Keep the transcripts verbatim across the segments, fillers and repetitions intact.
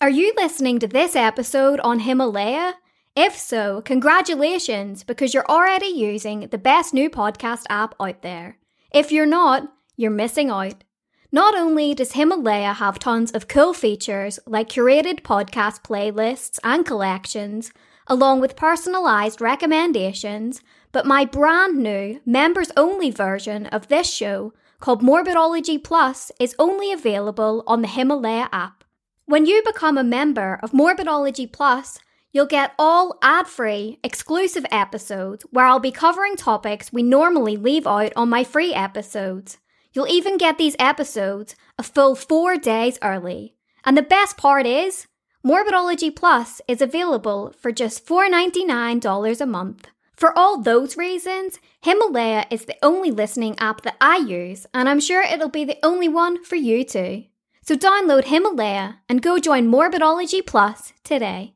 Are you listening to this episode on Himalaya? If so, congratulations, because you're already using the best new podcast app out there. If you're not, you're missing out. Not only does Himalaya have tons of cool features like curated podcast playlists and collections, along with personalised recommendations, but my brand new, members-only version of this show, called Morbidology Plus, is only available on the Himalaya app. When you become a member of Morbidology Plus, you'll get all ad-free, exclusive episodes where I'll be covering topics we normally leave out on my free episodes. You'll even get these episodes a full four days early. And the best part is, Morbidology Plus is available for just four dollars and ninety-nine cents a month. For all those reasons, Himalaya is the only listening app that I use, and I'm sure it'll be the only one for you too. So download Himalaya and go join Morbidology Plus today.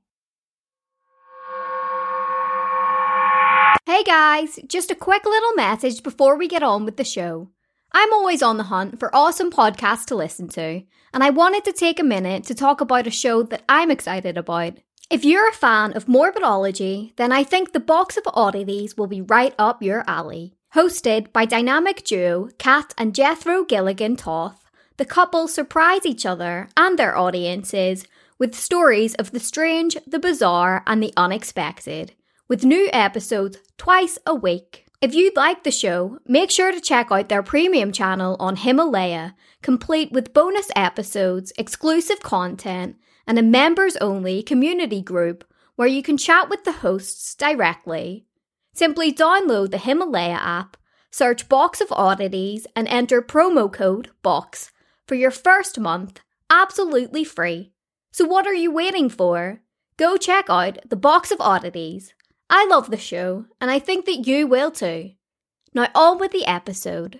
Hey guys, just a quick little message before we get on with the show. I'm always on the hunt for awesome podcasts to listen to, and I wanted to take a minute to talk about a show that I'm excited about. If you're a fan of Morbidology, then I think The Box of Oddities will be right up your alley. Hosted by dynamic duo Kat and Jethro Gilligan Toth, the couple surprise each other and their audiences with stories of the strange, the bizarre, and the unexpected, with new episodes twice a week. If you like the show, make sure to check out their premium channel on Himalaya, complete with bonus episodes, exclusive content, and a members-only community group where you can chat with the hosts directly. Simply download the Himalaya app, search Box of Oddities, and enter promo code BOX for your first month, absolutely free. So what are you waiting for? Go check out The Box of Oddities. I love the show, and I think that you will too. Now on with the episode.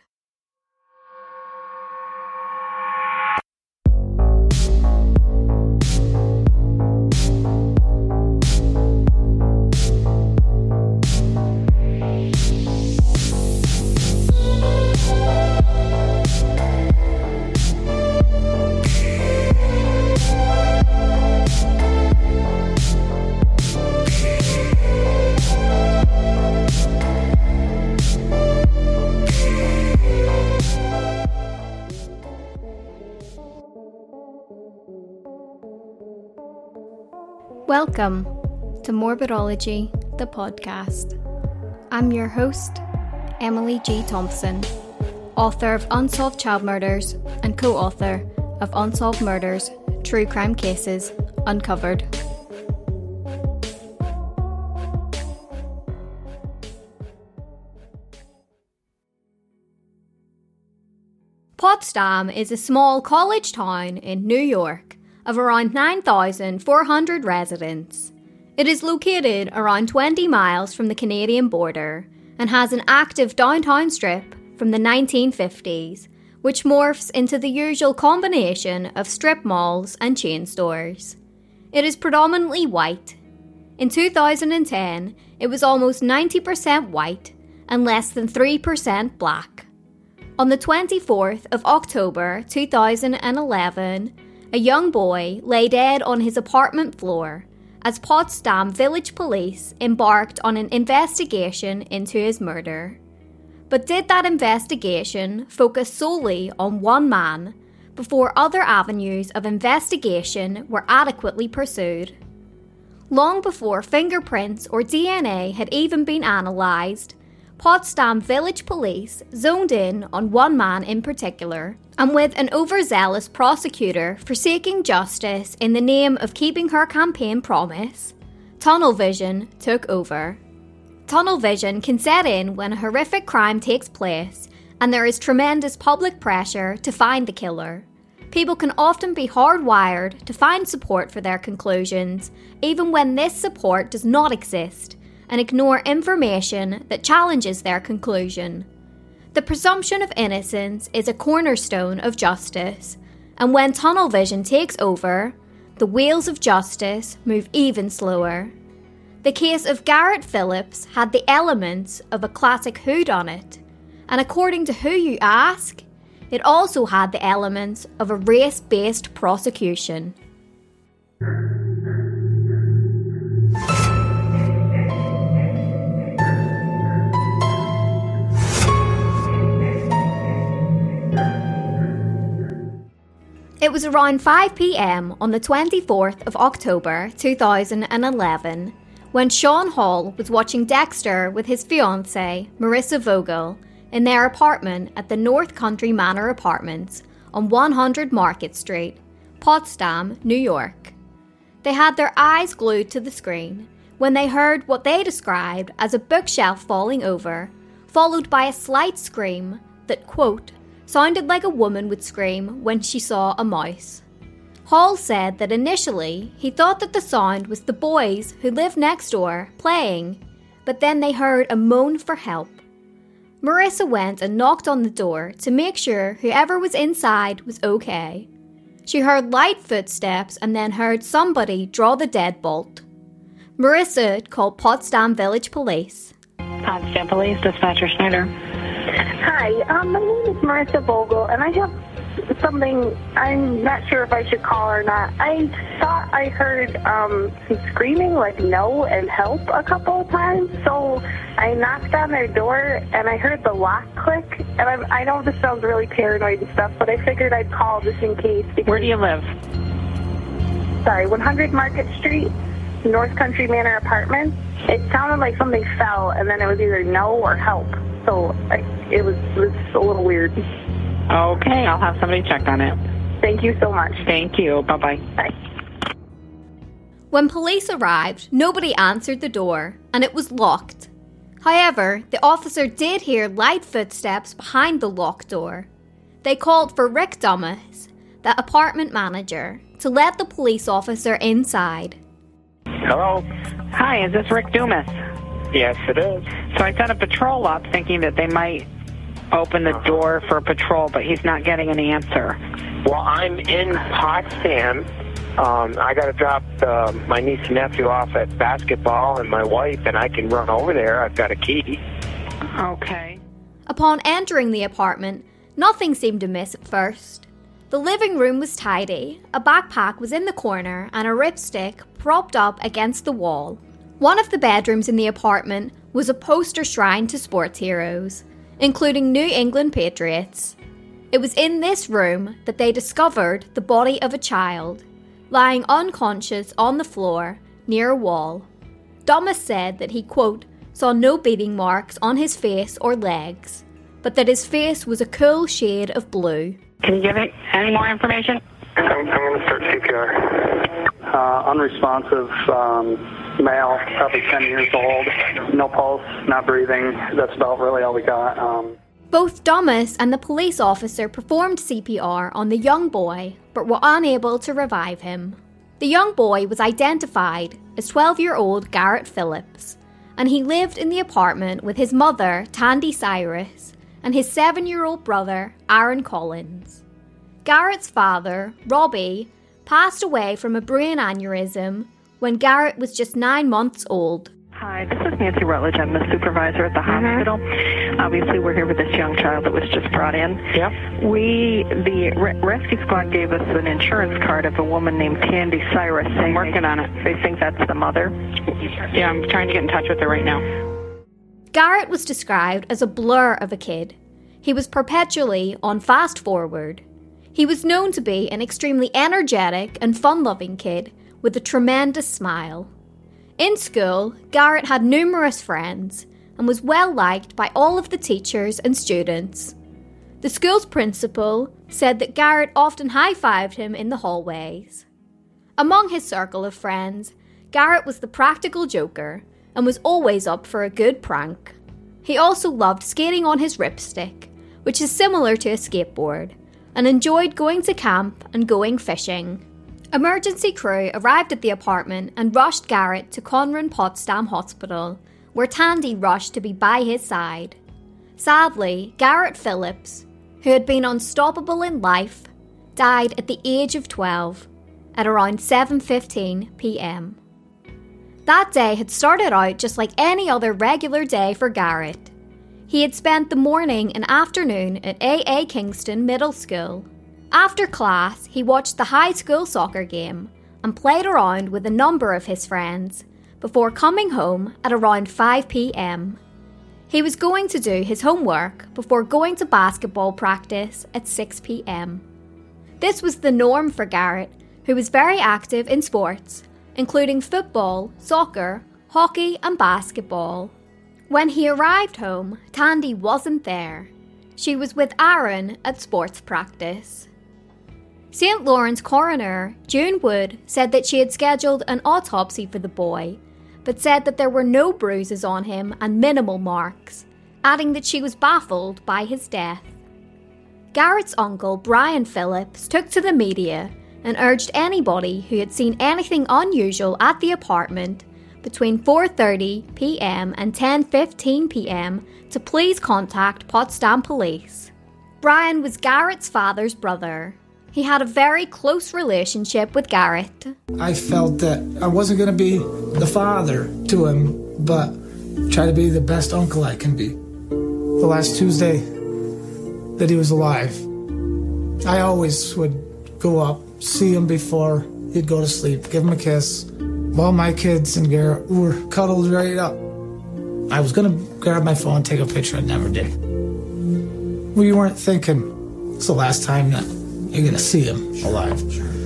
Welcome to Morbidology, the podcast. I'm your host, Emily G. Thompson, author of Unsolved Child Murders and co-author of Unsolved Murders, True Crime Cases Uncovered. Potsdam is a small college town in New York of around nine thousand four hundred residents. It is located around twenty miles from the Canadian border and has an active downtown strip from the nineteen fifties, which morphs into the usual combination of strip malls and chain stores. It is predominantly white. In two thousand ten, it was almost ninety percent white and less than three percent black. On the twenty-fourth of October two thousand eleven, a young boy lay dead on his apartment floor as Potsdam Village Police embarked on an investigation into his murder. But did that investigation focus solely on one man before other avenues of investigation were adequately pursued? Long before fingerprints or D N A had even been analysed, Potsdam Village Police zoned in on one man in particular, and with an overzealous prosecutor for seeking justice in the name of keeping her campaign promise, tunnel vision took over. Tunnel vision can set in when a horrific crime takes place and there is tremendous public pressure to find the killer. People can often be hardwired to find support for their conclusions, even when this support does not exist, and ignore information that challenges their conclusion. The presumption of innocence is a cornerstone of justice, and when tunnel vision takes over, the wheels of justice move even slower. The case of Garrett Phillips had the elements of a classic whodunit, and according to who you ask, it also had the elements of a race-based prosecution. It was around five p.m. on the twenty-fourth of October two thousand eleven when Sean Hall was watching Dexter with his fiancée, Marissa Vogel, in their apartment at the North Country Manor Apartments on one hundred Market Street, Potsdam, New York. They had their eyes glued to the screen when they heard what they described as a bookshelf falling over, followed by a slight scream that, quote, sounded like a woman would scream when she saw a mouse. Hall said that initially he thought that the sound was the boys who lived next door playing, but then they heard a moan for help. Marissa went and knocked on the door to make sure whoever was inside was okay. She heard light footsteps and then heard somebody draw the deadbolt. Marissa called Potsdam Village Police. Potsdam Police, Dispatcher Schneider. Hi, um, my name is Marissa Vogel, and I have something I'm not sure if I should call or not. I thought I heard um, some screaming, like no and help a couple of times, so I knocked on their door, and I heard the lock click, and I'm, I know this sounds really paranoid and stuff, but I figured I'd call just in case. Where do you live? Sorry, one hundred Market Street, North Country Manor Apartments. It sounded like something fell, and then it was either no or help. So I, it, was, it was a little weird. Okay, I'll have somebody check on it. Thank you so much. Thank you. Bye-bye. Bye. When police arrived, nobody answered the door, and it was locked. However, the officer did hear light footsteps behind the locked door. They called for Rick Dumas, the apartment manager, to let the police officer inside. Hello? Hi, is this Rick Dumas? Yes, it is. So I sent a patrol up thinking that they might open the door for a patrol, but he's not getting an answer. Well, I'm in Potsdam. Um, I got to drop uh, my niece and nephew off at basketball and my wife, and I can run over there. I've got a key. Okay. Upon entering the apartment, nothing seemed amiss at first. The living room was tidy, a backpack was in the corner, and a ripstick propped up against the wall. One of the bedrooms in the apartment was a poster shrine to sports heroes, including New England Patriots. It was in this room that they discovered the body of a child, lying unconscious on the floor near a wall. Dumas said that he, quote, saw no beating marks on his face or legs, but that his face was a cool shade of blue. Can you give me any more information? I'm, I'm going to start C P R. Uh, unresponsive, um, male, probably ten years old, no pulse, not breathing. That's about really all we got. Um, Both Dumas and the police officer performed C P R on the young boy, but were unable to revive him. The young boy was identified as twelve-year-old Garrett Phillips, and he lived in the apartment with his mother, Tandy Cyrus, and his seven-year-old brother, Aaron Collins. Garrett's father, Robbie, passed away from a brain aneurysm when Garrett was just nine months old. Hi, this is Nancy Rutledge. I'm the supervisor at the mm-hmm. hospital. Obviously, we're here with this young child that was just brought in. Yep. We, the re- rescue squad gave us an insurance card of a woman named Tandy Cyrus. I'm working they, on it. They think that's the mother. Yeah, I'm trying to get in touch with her right now. Garrett was described as a blur of a kid. He was perpetually on fast forward. He was known to be an extremely energetic and fun-loving kid with a tremendous smile. In school, Garrett had numerous friends and was well liked by all of the teachers and students. The school's principal said that Garrett often high-fived him in the hallways. Among his circle of friends, Garrett was the practical joker and was always up for a good prank. He also loved skating on his ripstick, which is similar to a skateboard, and enjoyed going to camp and going fishing. Emergency crew arrived at the apartment and rushed Garrett to Conran Potsdam Hospital, where Tandy rushed to be by his side. Sadly, Garrett Phillips, who had been unstoppable in life, died at the age of twelve, at around seven fifteen p.m. That day had started out just like any other regular day for Garrett. He had spent the morning and afternoon at A A Kingston Middle School. After class, he watched the high school soccer game and played around with a number of his friends before coming home at around five p.m. He was going to do his homework before going to basketball practice at six p.m. This was the norm for Garrett, who was very active in sports, including football, soccer, hockey and basketball. When he arrived home, Tandy wasn't there. She was with Aaron at sports practice. Saint Lawrence coroner June Wood said that she had scheduled an autopsy for the boy, but said that there were no bruises on him and minimal marks, adding that she was baffled by his death. Garrett's uncle Brian Phillips took to the media and urged anybody who had seen anything unusual at the apartment between four thirty p.m. and ten fifteen p.m. to please contact Potsdam Police. Brian was Garrett's father's brother. He had a very close relationship with Garrett. I felt that I wasn't going to be the father to him, but try to be the best uncle I can be. The last Tuesday that he was alive, I always would go up, see him before he'd go to sleep, give him a kiss. While my kids and Garrett were cuddled right up. I was going to grab my phone and take a picture. I never did. We weren't thinking it's the last time that you're going to see him alive.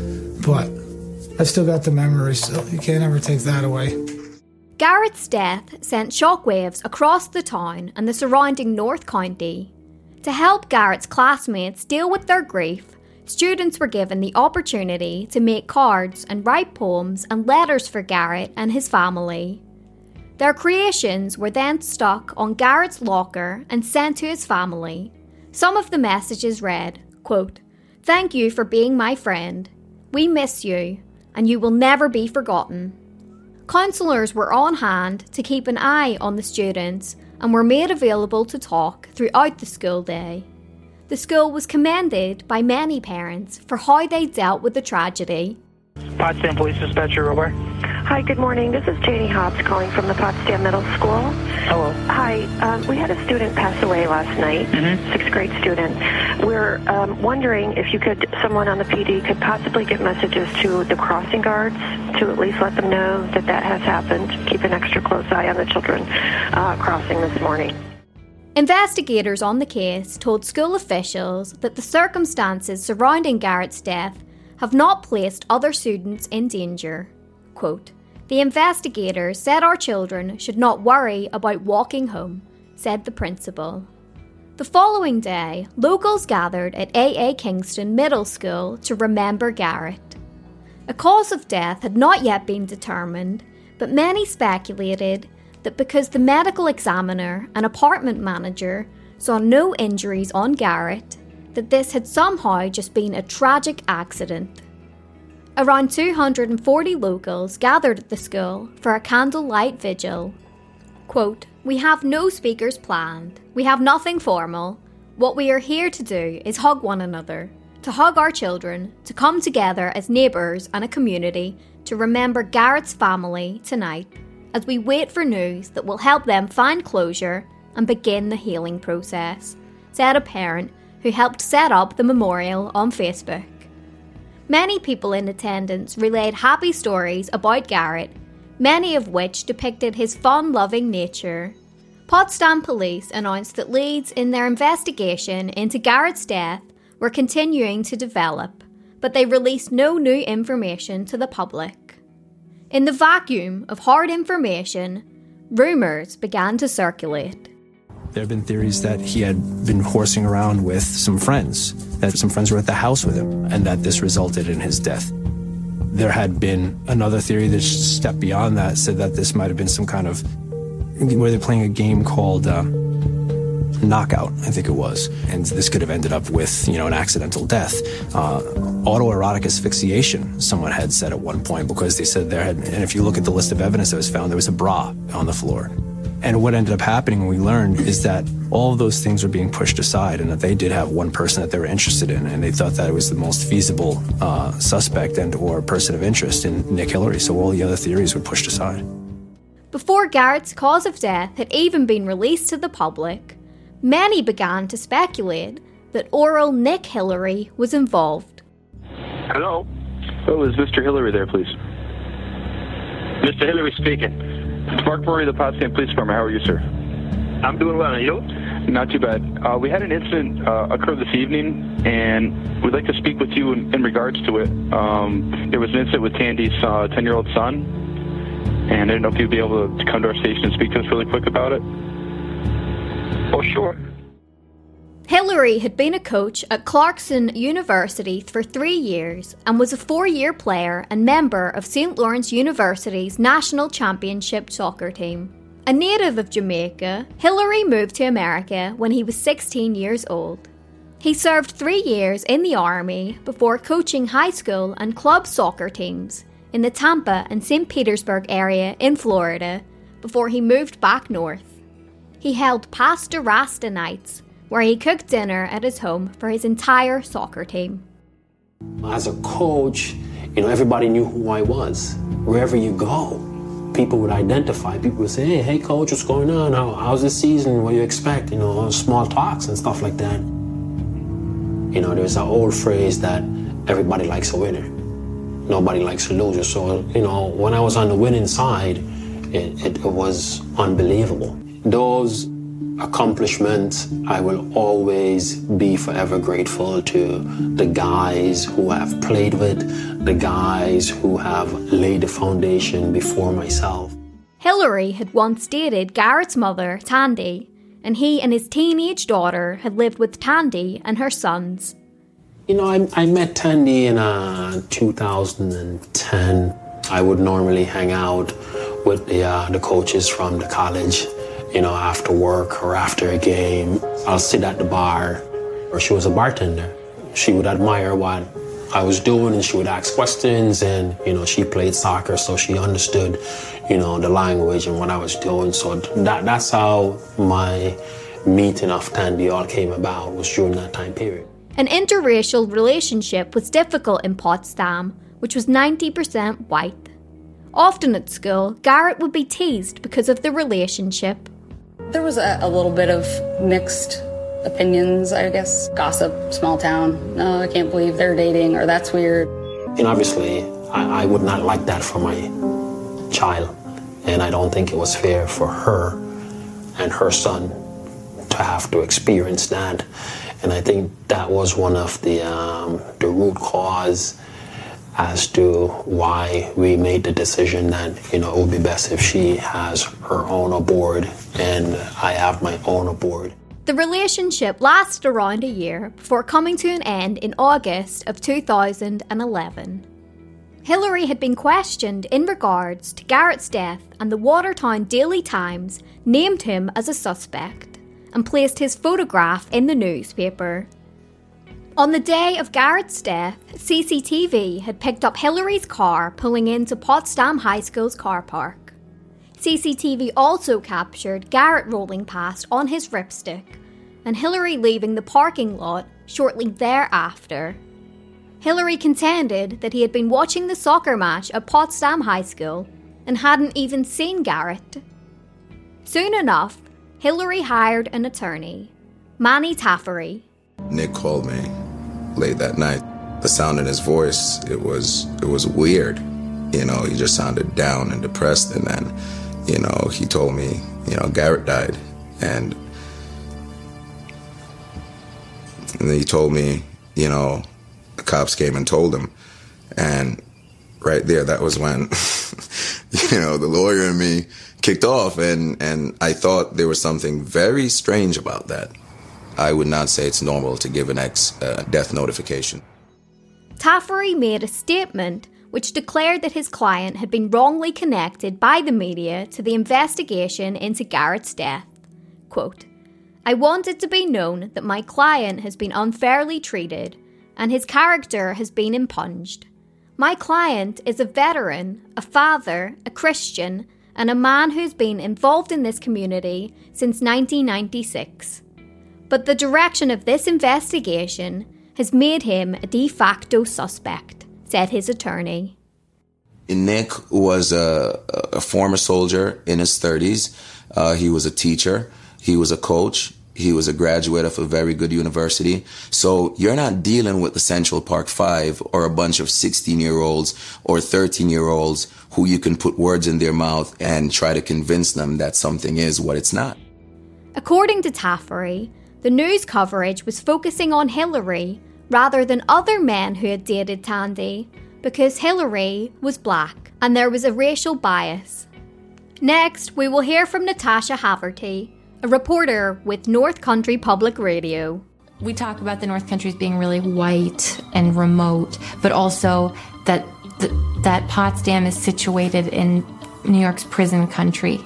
But I've still got the memory, so you can't ever take that away. Garrett's death sent shockwaves across the town and the surrounding North County. To help Garrett's classmates deal with their grief, students were given the opportunity to make cards and write poems and letters for Garrett and his family. Their creations were then stuck on Garrett's locker and sent to his family. Some of the messages read, quote, "Thank you for being my friend. We miss you, and you will never be forgotten." Counsellors were on hand to keep an eye on the students and were made available to talk throughout the school day. The school was commended by many parents for how they dealt with the tragedy. Potsdam Police Dispatcher, over. Hi, good morning. This is Janie Hobbs calling from the Potsdam Middle School. Hello. Hi, um, we had a student pass away last night, mm-hmm. sixth grade student. We're um, wondering if you could, someone on the P D could possibly get messages to the crossing guards to at least let them know that that has happened. Keep an extra close eye on the children uh, crossing this morning. Investigators on the case told school officials that the circumstances surrounding Garrett's death have not placed other students in danger. Quote, "The investigators said our children should not worry about walking home," said the principal. The following day, locals gathered at A A Kingston Middle School to remember Garrett. A cause of death had not yet been determined, but many speculated that because the medical examiner and apartment manager saw no injuries on Garrett, that this had somehow just been a tragic accident. Around two hundred forty locals gathered at the school for a candlelight vigil. Quote, "We have no speakers planned. We have nothing formal. What we are here to do is hug one another, to hug our children, to come together as neighbours and a community to remember Garrett's family tonight as we wait for news that will help them find closure and begin the healing process," said a parent who helped set up the memorial on Facebook. Many people in attendance relayed happy stories about Garrett, many of which depicted his fun-loving nature. Potsdam Police announced that leads in their investigation into Garrett's death were continuing to develop, but they released no new information to the public. In the vacuum of hard information, rumours began to circulate. There have been theories that he had been horsing around with some friends, that some friends were at the house with him, and that this resulted in his death. There had been another theory that stepped beyond that, said that this might have been some kind of, where they're playing a game called uh, Knockout, I think it was, and this could have ended up with, you know, an accidental death. Uh, autoerotic asphyxiation, someone had said at one point, because they said there had, and if you look at the list of evidence that was found, there was a bra on the floor. And what ended up happening, we learned, is that all of those things were being pushed aside, and that they did have one person that they were interested in, and they thought that it was the most feasible uh, suspect and or person of interest in Nick Hillary, so all the other theories were pushed aside. Before Garrett's cause of death had even been released to the public, many began to speculate that oral Nick Hillary was involved. Hello? Oh, is Mister Hillary there, please? Mister Hillary speaking. Mark Murray, the Potsdam Police Department. How are you, sir? I'm doing well, and you? Not too bad. Uh, we had an incident uh, occur this evening, and we'd like to speak with you in, in regards to it. Um, there was an incident with Tandy's uh, ten-year-old son, and I didn't know if you'd be able to come to our station and speak to us really quick about it. Oh, sure. Hillary had been a coach at Clarkson University for three years and was a four-year player and member of Saint Lawrence University's national championship soccer team. A native of Jamaica, Hillary moved to America when he was sixteen years old. He served three years in the Army before coaching high school and club soccer teams in the Tampa and Saint Petersburg area in Florida before he moved back north. He held Pasta Rasta nights, where he cooked dinner at his home for his entire soccer team. As a coach, you know, everybody knew who I was. Wherever you go, people would identify. People would say, hey, hey, coach, what's going on? How, how's this season? What do you expect? You know, small talks and stuff like that. You know, there's an old phrase that everybody likes a winner. Nobody likes a loser. So, you know, when I was on the winning side, it, it, it was unbelievable. Those accomplishments, I will always be forever grateful to the guys who have played with, the guys who have laid the foundation before myself. Hillary had once dated Garrett's mother, Tandy, and he and his teenage daughter had lived with Tandy and her sons. You know, I, I met Tandy in uh, two thousand ten. I would normally hang out with the, uh, the coaches from the college. You know, after work or after a game, I'll sit at the bar. Or she was a bartender. She would admire what I was doing and she would ask questions, and, you know, she played soccer, so she understood, you know, the language and what I was doing. So that that's how my meeting of Tandy all came about, was during that time period. An interracial relationship was difficult in Potsdam, which was ninety percent white. Often at school, Garrett would be teased because of the relationship. There was a, a little bit of mixed opinions, I guess. Gossip, small town. No, I can't believe they're dating, or that's weird. And obviously, I, I would not like that for my child. And I don't think it was fair for her and her son to have to experience that. And I think that was one of the, um, the root cause as to why we made the decision that, you know, it would be best if she has her own aboard and I have my own aboard. The relationship lasted around a year before coming to an end in August of two thousand eleven. Hillary had been questioned in regards to Garrett's death, and the Watertown Daily Times named him as a suspect and placed his photograph in the newspaper. On the day of Garrett's death, C C T V had picked up Hillary's car pulling into Potsdam High School's car park. C C T V also captured Garrett rolling past on his ripstick and Hillary leaving the parking lot shortly thereafter. Hillary contended that he had been watching the soccer match at Potsdam High School and hadn't even seen Garrett. Soon enough, Hillary hired an attorney, Manny Taffery. Nick called me late that night. The sound in his voice, it was it was weird. You know, he just sounded down and depressed. And then, you know, he told me, you know, Garrett died. And, and then he told me, you know, the cops came and told him. And right there, that was when, you know, the lawyer and me kicked off. And, and I thought there was something very strange about that. I would not say it's normal to give an ex uh, death notification. Taffery made a statement which declared that his client had been wrongly connected by the media to the investigation into Garrett's death. Quote, "I want it to be known that my client has been unfairly treated and his character has been impunged. My client is a veteran, a father, a Christian, and a man who's been involved in this community since nineteen ninety-six. But the direction of this investigation has made him a de facto suspect," said his attorney. Nick was a, a former soldier in his thirties. Uh, he was a teacher. He was a coach. He was a graduate of a very good university. So you're not dealing with the Central Park Five or a bunch of sixteen-year-olds or thirteen-year-olds who you can put words in their mouth and try to convince them that something is what it's not. According to Taffery, the news coverage was focusing on Hillary rather than other men who had dated Tandy because Hillary was black and there was a racial bias. Next, we will hear from Natasha Haverty, a reporter with North Country Public Radio. We talk about the North Country as being really white and remote, but also that th- that Potsdam is situated in New York's prison country.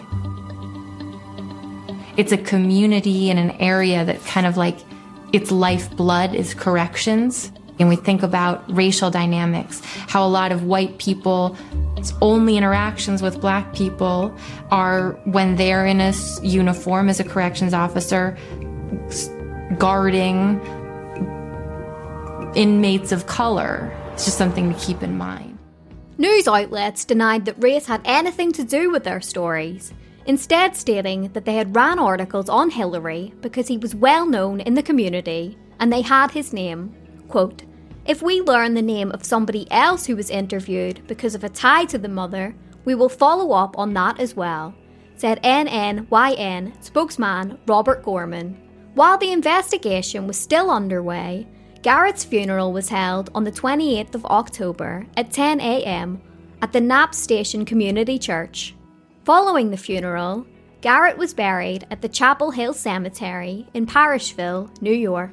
It's a community in an area that kind of like its lifeblood is corrections. And we think about racial dynamics, how a lot of white people's only interactions with black people are when they're in a uniform as a corrections officer, guarding inmates of color. It's just something to keep in mind. News outlets denied that race had anything to do with their stories, instead stating that they had ran articles on Hillary because he was well known in the community and they had his name. Quote, "If we learn the name of somebody else who was interviewed because of a tie to the mother, we will follow up on that as well," said N N Y N spokesman Robert Gorman. While the investigation was still underway, Garrett's funeral was held on the twenty-eighth of October at ten a.m. at the Knapp Station Community Church. Following the funeral, Garrett was buried at the Chapel Hill Cemetery in Parishville, New York.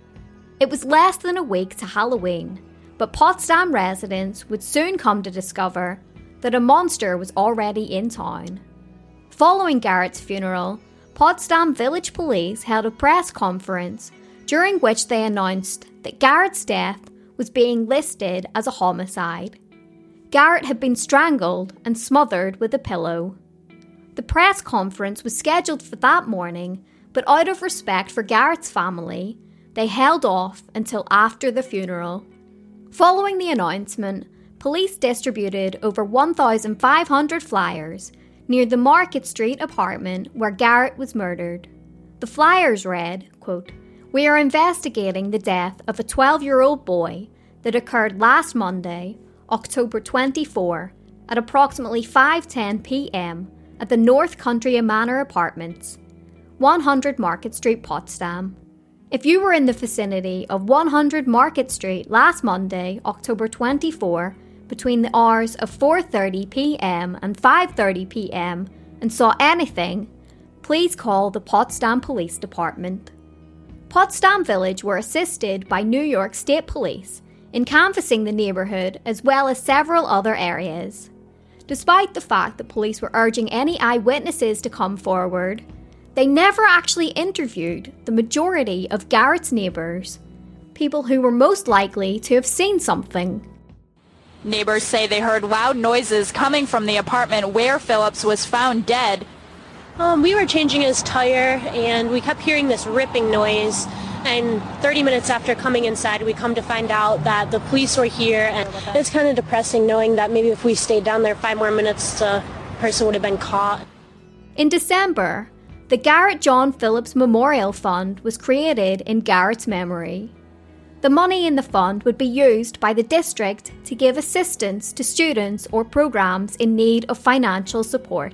It was less than a week to Halloween, but Potsdam residents would soon come to discover that a monster was already in town. Following Garrett's funeral, Potsdam Village Police held a press conference during which they announced that Garrett's death was being listed as a homicide. Garrett had been strangled and smothered with a pillow. The press conference was scheduled for that morning, but out of respect for Garrett's family, they held off until after the funeral. Following the announcement, police distributed over one thousand five hundred flyers near the Market Street apartment where Garrett was murdered. The flyers read, quote, "We are investigating the death of a twelve-year-old boy that occurred last Monday, October twenty-fourth, at approximately five ten p.m. at the North Country Manor Apartments, one hundred Market Street, Potsdam. If you were in the vicinity of one hundred Market Street last Monday, October twenty-fourth, between the hours of four thirty p.m. and five thirty p.m. and saw anything, please call the Potsdam Police Department." Potsdam Village were assisted by New York State Police in canvassing the neighbourhood as well as several other areas. Despite the fact that police were urging any eyewitnesses to come forward, they never actually interviewed the majority of Garrett's neighbours, people who were most likely to have seen something. Neighbors say they heard loud noises coming from the apartment where Phillips was found dead. Um, we were changing his tire and we kept hearing this ripping noise. And thirty minutes after coming inside, we come to find out that the police were here. And it's kind of depressing knowing that maybe if we stayed down there five more minutes, the person would have been caught. In December, the Garrett John Phillips Memorial Fund was created in Garrett's memory. The money in the fund would be used by the district to give assistance to students or programs in need of financial support.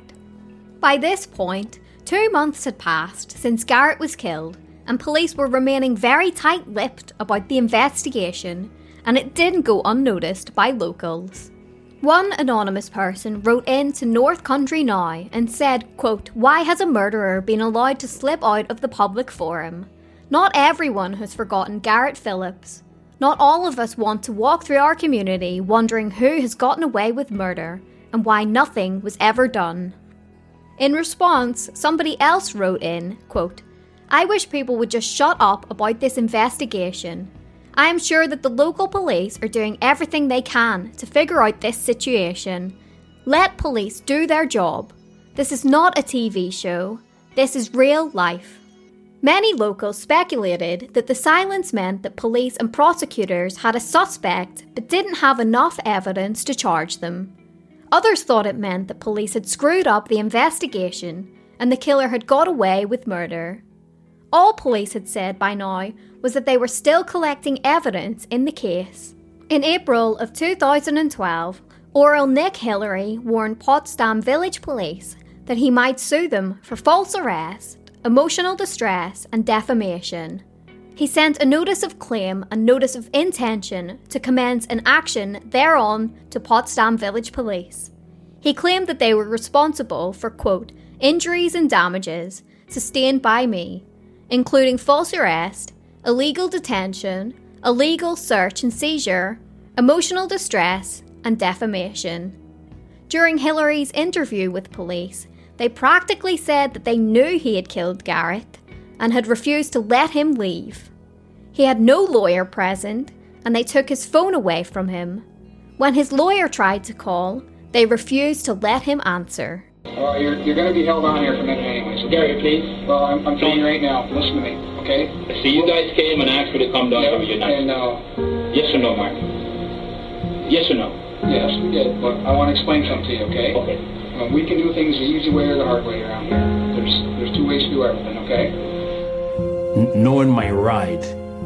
By this point, two months had passed since Garrett was killed, and police were remaining very tight-lipped about the investigation, and it didn't go unnoticed by locals. One anonymous person wrote in to North Country Now and said, quote, "Why has a murderer been allowed to slip out of the public forum? Not everyone has forgotten Garrett Phillips. Not all of us want to walk through our community wondering who has gotten away with murder and why nothing was ever done." In response, somebody else wrote in, quote, "I wish people would just shut up about this investigation. I am sure that the local police are doing everything they can to figure out this situation. Let police do their job. This is not a T V show. This is real life." Many locals speculated that the silence meant that police and prosecutors had a suspect but didn't have enough evidence to charge them. Others thought it meant that police had screwed up the investigation and the killer had got away with murder. All police had said by now was that they were still collecting evidence in the case. In April of two thousand twelve, Oral Nick Hillary warned Potsdam Village Police that he might sue them for false arrest emotional distress, and defamation. He sent a notice of claim and notice of intention to commence an action thereon to Potsdam Village Police. He claimed that they were responsible for, quote, injuries and damages sustained by me, including false arrest, illegal detention, illegal search and seizure, emotional distress, and defamation. During Hillary's interview with police, they practically said that they knew he had killed Garrett and had refused to let him leave. He had no lawyer present, and they took his phone away from him. When his lawyer tried to call, they refused to let him answer. Uh, you're you're going to be held on here for a minute anyway, so Gary, please. Well, I'm, I'm telling you right now, listen to me, okay? So you guys came and asked me to come down yep. here with you now? And, uh, yes or no, Mark? Yes or no? Yes, we did, but I want to explain something to you, okay? Okay. Uh, we can do things the easy way or the hard way around here. There's there's two ways to do everything, okay? N- knowing my right,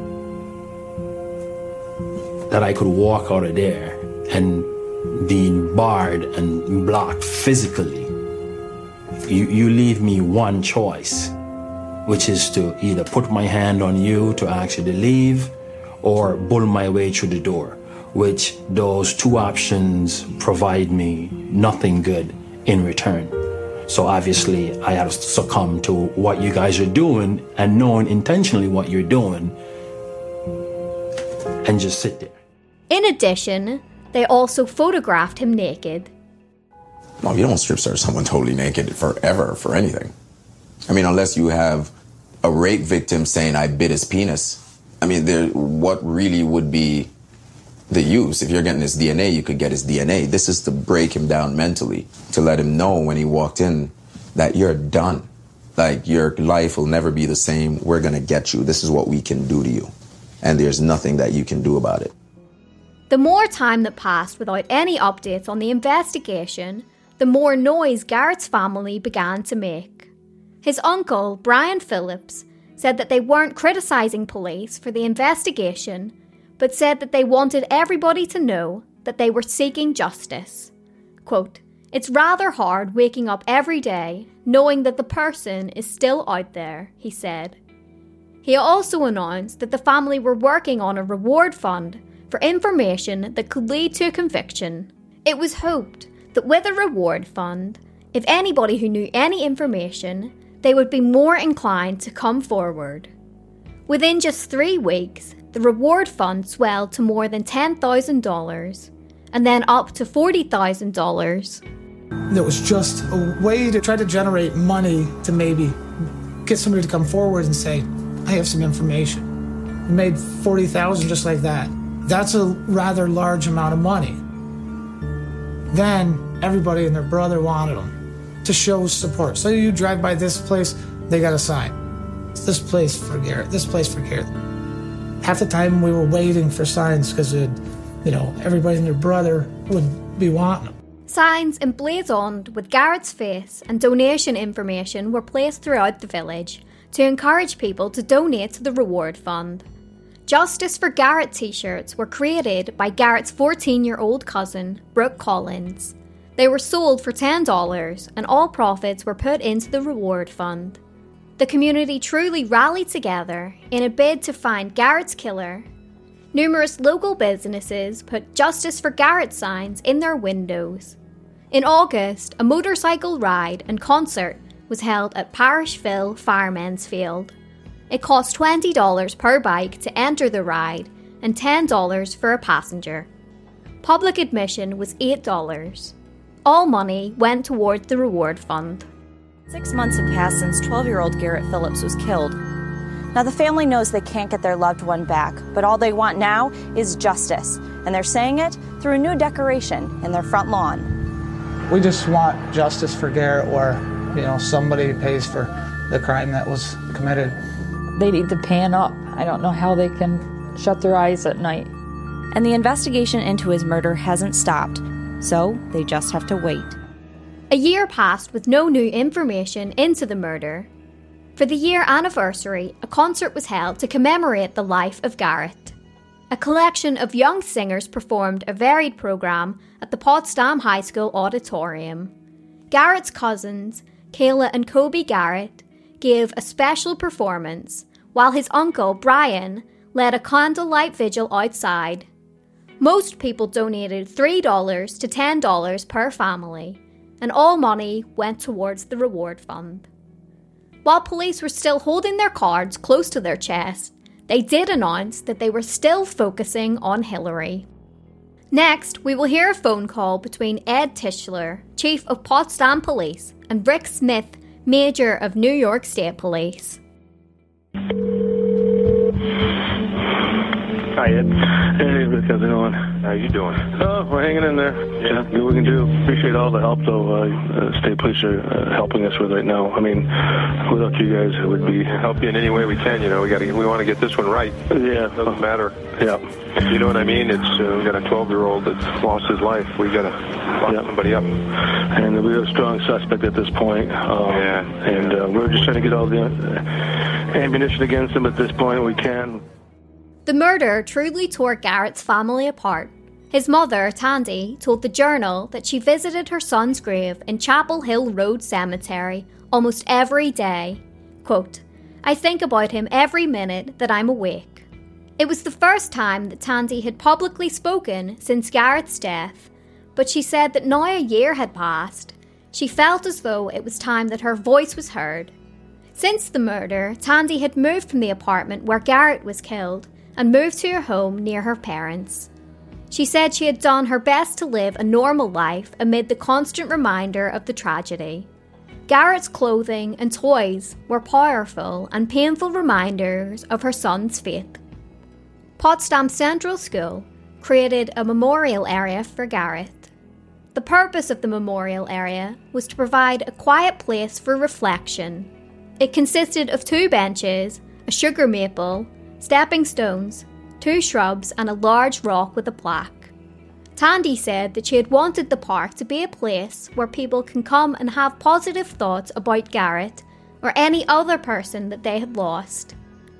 that I could walk out of there and being barred and blocked physically, you, you leave me one choice, which is to either put my hand on you to ask you to leave or bull my way through the door, which those two options provide me nothing good in return. So obviously I have to succumb to what you guys are doing and knowing intentionally what you're doing and just sit there. In addition, they also photographed him naked. No, you don't strip search someone totally naked forever for anything. I mean, unless you have a rape victim saying, I bit his penis. I mean, there, what really would be the use? If you're getting his D N A, you could get his D N A. This is to break him down mentally, to let him know when he walked in that you're done. Like, your life will never be the same. We're going to get you. This is what we can do to you. And there's nothing that you can do about it. The more time that passed without any updates on the investigation, the more noise Garrett's family began to make. His uncle, Brian Phillips, said that they weren't criticising police for the investigation, but said that they wanted everybody to know that they were seeking justice. Quote, "It's rather hard waking up every day knowing that the person is still out there," he said. He also announced that the family were working on a reward fund for information that could lead to a conviction. It was hoped that with a reward fund, if anybody who knew any information, they would be more inclined to come forward. Within just three weeks, the reward fund swelled to more than ten thousand dollars, and then up to forty thousand dollars. It was just a way to try to generate money to maybe get somebody to come forward and say, I have some information. We made forty thousand dollars just like that. That's a rather large amount of money. Then everybody and their brother wanted them to show support. So you drive by this place, they got a sign. This place for Garrett, this place for Garrett. Half the time we were waiting for signs because, you know, everybody and their brother would be wanting them. Signs emblazoned with Garrett's face and donation information were placed throughout the village to encourage people to donate to the reward fund. Justice for Garrett t-shirts were created by Garrett's fourteen-year-old cousin, Brooke Collins. They were sold for ten dollars and all profits were put into the reward fund. The community truly rallied together in a bid to find Garrett's killer. Numerous local businesses put Justice for Garrett signs in their windows. In August, a motorcycle ride and concert was held at Parishville Firemen's Field. It cost twenty dollars per bike to enter the ride and ten dollars for a passenger. Public admission was eight dollars. All money went towards the reward fund. Six months have passed since twelve-year-old Garrett Phillips was killed. Now the family knows they can't get their loved one back, but all they want now is justice, and they're saying it through a new decoration in their front lawn. We just want justice for Garrett, or, you know, somebody pays for the crime that was committed. They need to pan up. I don't know how they can shut their eyes at night. And the investigation into his murder hasn't stopped, so they just have to wait. A year passed with no new information into the murder. For the year anniversary, a concert was held to commemorate the life of Garrett. A collection of young singers performed a varied program at the Potsdam High School auditorium. Garrett's cousins, Kayla and Kobe Garrett, gave a special performance, while his uncle, Brian, led a candlelight vigil outside. Most people donated three dollars to ten dollars per family, and all money went towards the reward fund. While police were still holding their cards close to their chest, they did announce that they were still focusing on Hillary. Next, we will hear a phone call between Ed Tischler, Chief of Potsdam Police, and Rick Smith, Major of New York State Police. Hi, Ed. Hey, Rick, how's it going? How you doing? Oh, we're hanging in there. Yeah. Just do what we can do. Appreciate all the help, though, uh, uh, state police are uh, helping us with right now. I mean, without you guys, it would be... Help you in any way we can, you know. We got to. We want to get this one right. Yeah. It doesn't matter. Yeah. You know what I mean? It's uh, we got a twelve-year-old that's lost his life. We got to lock yeah. somebody up. And we have a strong suspect at this point. Um, yeah. And uh, we're just trying to get all the uh, ammunition against him at this point. We can. The murder truly tore Garrett's family apart. His mother, Tandy, told the Journal that she visited her son's grave in Chapel Hill Road Cemetery almost every day. Quote, "I think about him every minute that I'm awake." It was the first time that Tandy had publicly spoken since Garrett's death, but she said that now a year had passed, she felt as though it was time that her voice was heard. Since the murder, Tandy had moved from the apartment where Garrett was killed and moved to her home near her parents. She said she had done her best to live a normal life amid the constant reminder of the tragedy. Garrett's clothing and toys were powerful and painful reminders of her son's fate. Potsdam Central School created a memorial area for Garrett. The purpose of the memorial area was to provide a quiet place for reflection. It consisted of two benches, a sugar maple, stepping stones, two shrubs, and a large rock with a plaque. Tandy said that she had wanted the park to be a place where people can come and have positive thoughts about Garrett or any other person that they had lost.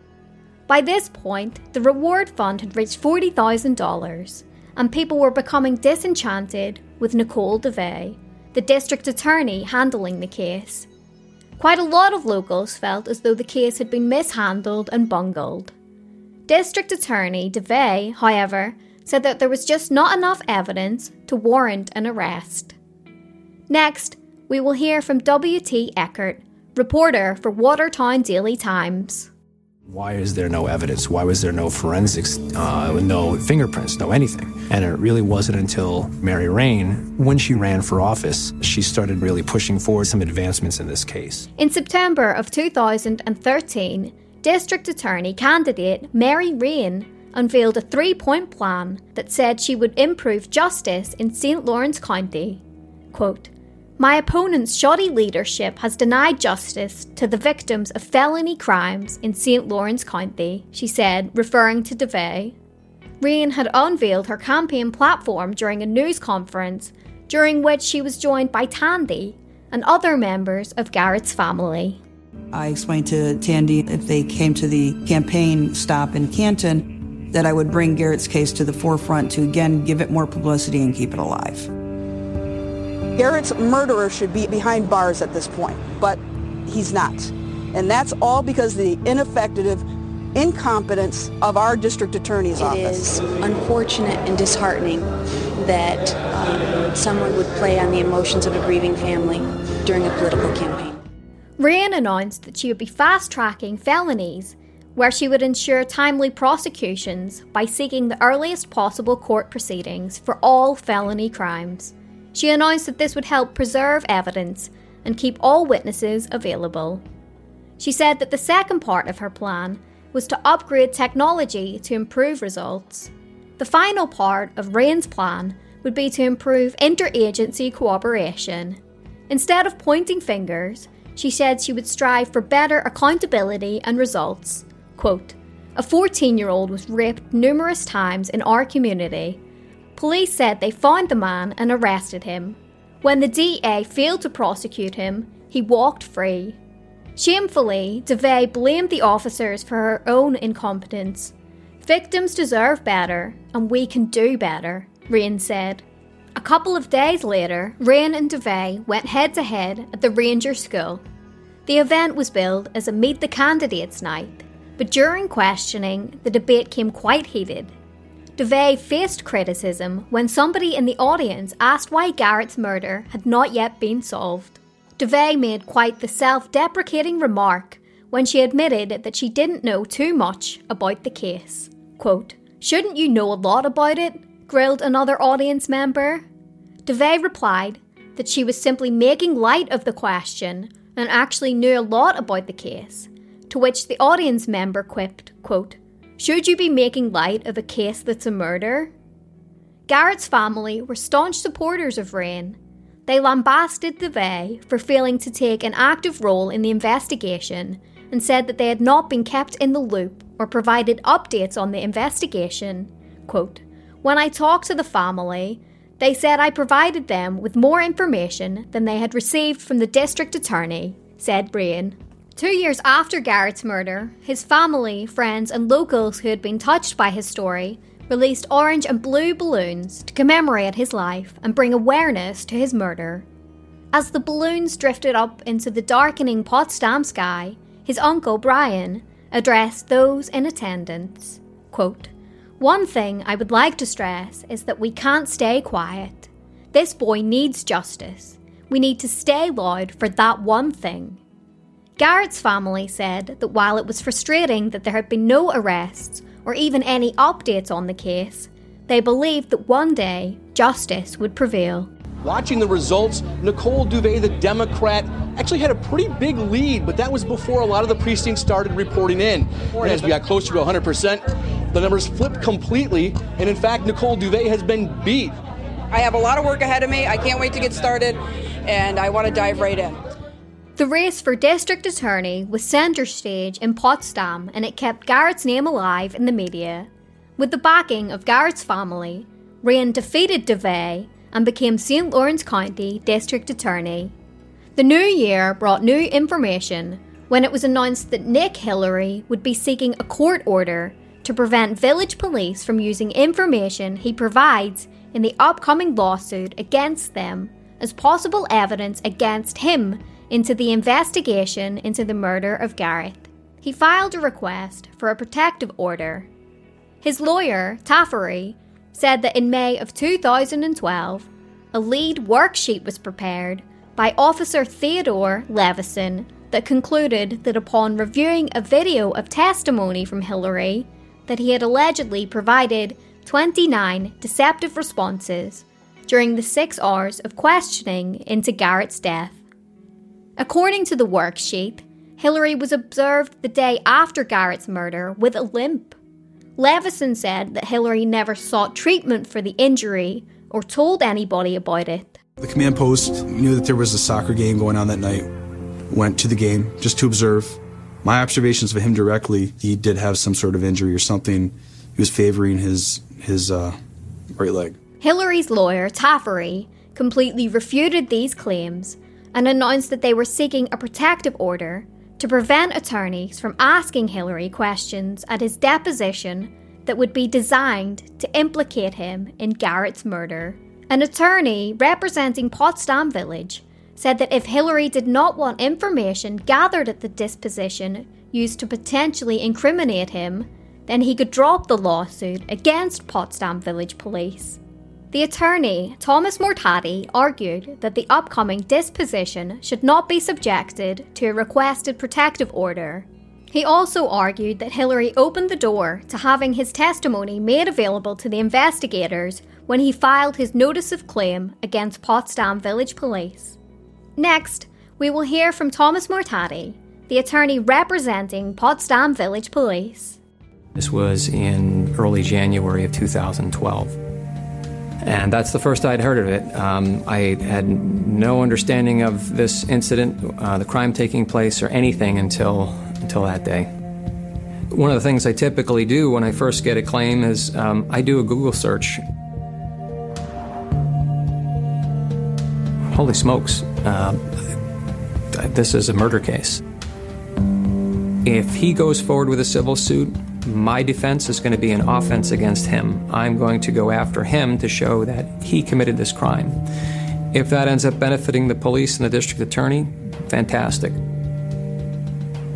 By this point, the reward fund had reached forty thousand dollars, and people were becoming disenchanted with Nicole DeVay, the district attorney handling the case. Quite a lot of locals felt as though the case had been mishandled and bungled. District Attorney DeVay, however, said that there was just not enough evidence to warrant an arrest. Next, we will hear from W T Eckert, reporter for Watertown Daily Times. Why is there no evidence? Why was there no forensics, uh, no fingerprints, no anything? And it really wasn't until Mary Rain, when she ran for office, she started really pushing forward some advancements in this case. In September of two thousand thirteen, District Attorney candidate Mary Rain unveiled a three-point plan that said she would improve justice in Saint Lawrence County. Quote, "My opponent's shoddy leadership has denied justice to the victims of felony crimes in Saint Lawrence County," she said, referring to DeVay. Rain had unveiled her campaign platform during a news conference, during which she was joined by Tandy and other members of Garrett's family. I explained to Tandy if they came to the campaign stop in Canton that I would bring Garrett's case to the forefront to again give it more publicity and keep it alive. Garrett's murderer should be behind bars at this point, but he's not. And that's all because of the ineffective incompetence of our district attorney's it office. It is unfortunate and disheartening that um, someone would play on the emotions of a grieving family during a political campaign. Rain announced that she would be fast-tracking felonies, where she would ensure timely prosecutions by seeking the earliest possible court proceedings for all felony crimes. She announced that this would help preserve evidence and keep all witnesses available. She said that the second part of her plan was to upgrade technology to improve results. The final part of Rain's plan would be to improve interagency cooperation. Instead of pointing fingers, she said she would strive for better accountability and results. Quote, "A fourteen-year-old was raped numerous times in our community. Police said they found the man and arrested him. When the D A failed to prosecute him, he walked free. Shamefully, DeVay blamed the officers for her own incompetence. Victims deserve better, and we can do better," Rain said. A couple of days later, Rain and DeVay went head-to-head at the Ranger School. The event was billed as a Meet the Candidates night, but during questioning, the debate came quite heated. DeVay faced criticism when somebody in the audience asked why Garrett's murder had not yet been solved. DeVay made quite the self-deprecating remark when she admitted that she didn't know too much about the case. Quote, "Shouldn't you know a lot about it?" grilled another audience member. DeVay replied that she was simply making light of the question and actually knew a lot about the case, to which the audience member quipped, quote, "Should you be making light of a case that's a murder?" Garrett's family were staunch supporters of Rain. They lambasted DeVay for failing to take an active role in the investigation and said that they had not been kept in the loop or provided updates on the investigation. Quote, "When I talked to the family, they said I provided them with more information than they had received from the district attorney," said Rain. Two years after Garrett's murder, his family, friends and locals who had been touched by his story released orange and blue balloons to commemorate his life and bring awareness to his murder. As the balloons drifted up into the darkening Potsdam sky, his uncle Brian addressed those in attendance. Quote, "One thing I would like to stress is that we can't stay quiet. This boy needs justice. We need to stay loud for that one thing." Garrett's family said that while it was frustrating that there had been no arrests or even any updates on the case, they believed that one day justice would prevail. Watching the results, Nicole Duvet, the Democrat, actually had a pretty big lead, but that was before a lot of the precincts started reporting in. And as we got closer to one hundred percent, the numbers flipped completely, and in fact, Nicole Duvet has been beat. I have a lot of work ahead of me. I can't wait to get started, and I want to dive right in. The race for district attorney was centre stage in Potsdam, and it kept Garrett's name alive in the media. With the backing of Garrett's family, Rain defeated DeVay and became Saint Lawrence County district attorney. The new year brought new information when it was announced that Nick Hillary would be seeking a court order to prevent village police from using information he provides in the upcoming lawsuit against them as possible evidence against him into the investigation into the murder of Garrett. He filed a request for a protective order. His lawyer, Taffery, said that in May of two thousand twelve, a lead worksheet was prepared by Officer Theodore Levison that concluded that upon reviewing a video of testimony from Hillary, that he had allegedly provided twenty-nine deceptive responses during the six hours of questioning into Garrett's death. According to the worksheet, Hillary was observed the day after Garrett's murder with a limp. Levison said that Hillary never sought treatment for the injury or told anybody about it. The command post knew that there was a soccer game going on that night, went to the game just to observe. My observations of him directly, he did have some sort of injury or something. He was favoring his, his uh, right leg. Hillary's lawyer, Taffery, completely refuted these claims and announced that they were seeking a protective order to prevent attorneys from asking Hillary questions at his deposition that would be designed to implicate him in Garrett's murder. An attorney representing Potsdam Village said that if Hillary did not want information gathered at the disposition used to potentially incriminate him, then he could drop the lawsuit against Potsdam Village Police. The attorney, Thomas Mortati, argued that the upcoming disposition should not be subjected to a requested protective order. He also argued that Hillary opened the door to having his testimony made available to the investigators when he filed his notice of claim against Potsdam Village Police. Next, we will hear from Thomas Mortati, the attorney representing Potsdam Village Police. This was in early January of two thousand twelve. And that's the first I'd heard of it. Um, I had no understanding of this incident, uh, the crime taking place, or anything until until that day. One of the things I typically do when I first get a claim is um, I do a Google search. Holy smokes, uh, this is a murder case. If he goes forward with a civil suit, my defense is going to be an offense against him. I'm going to go after him to show that he committed this crime. If that ends up benefiting the police and the district attorney, fantastic.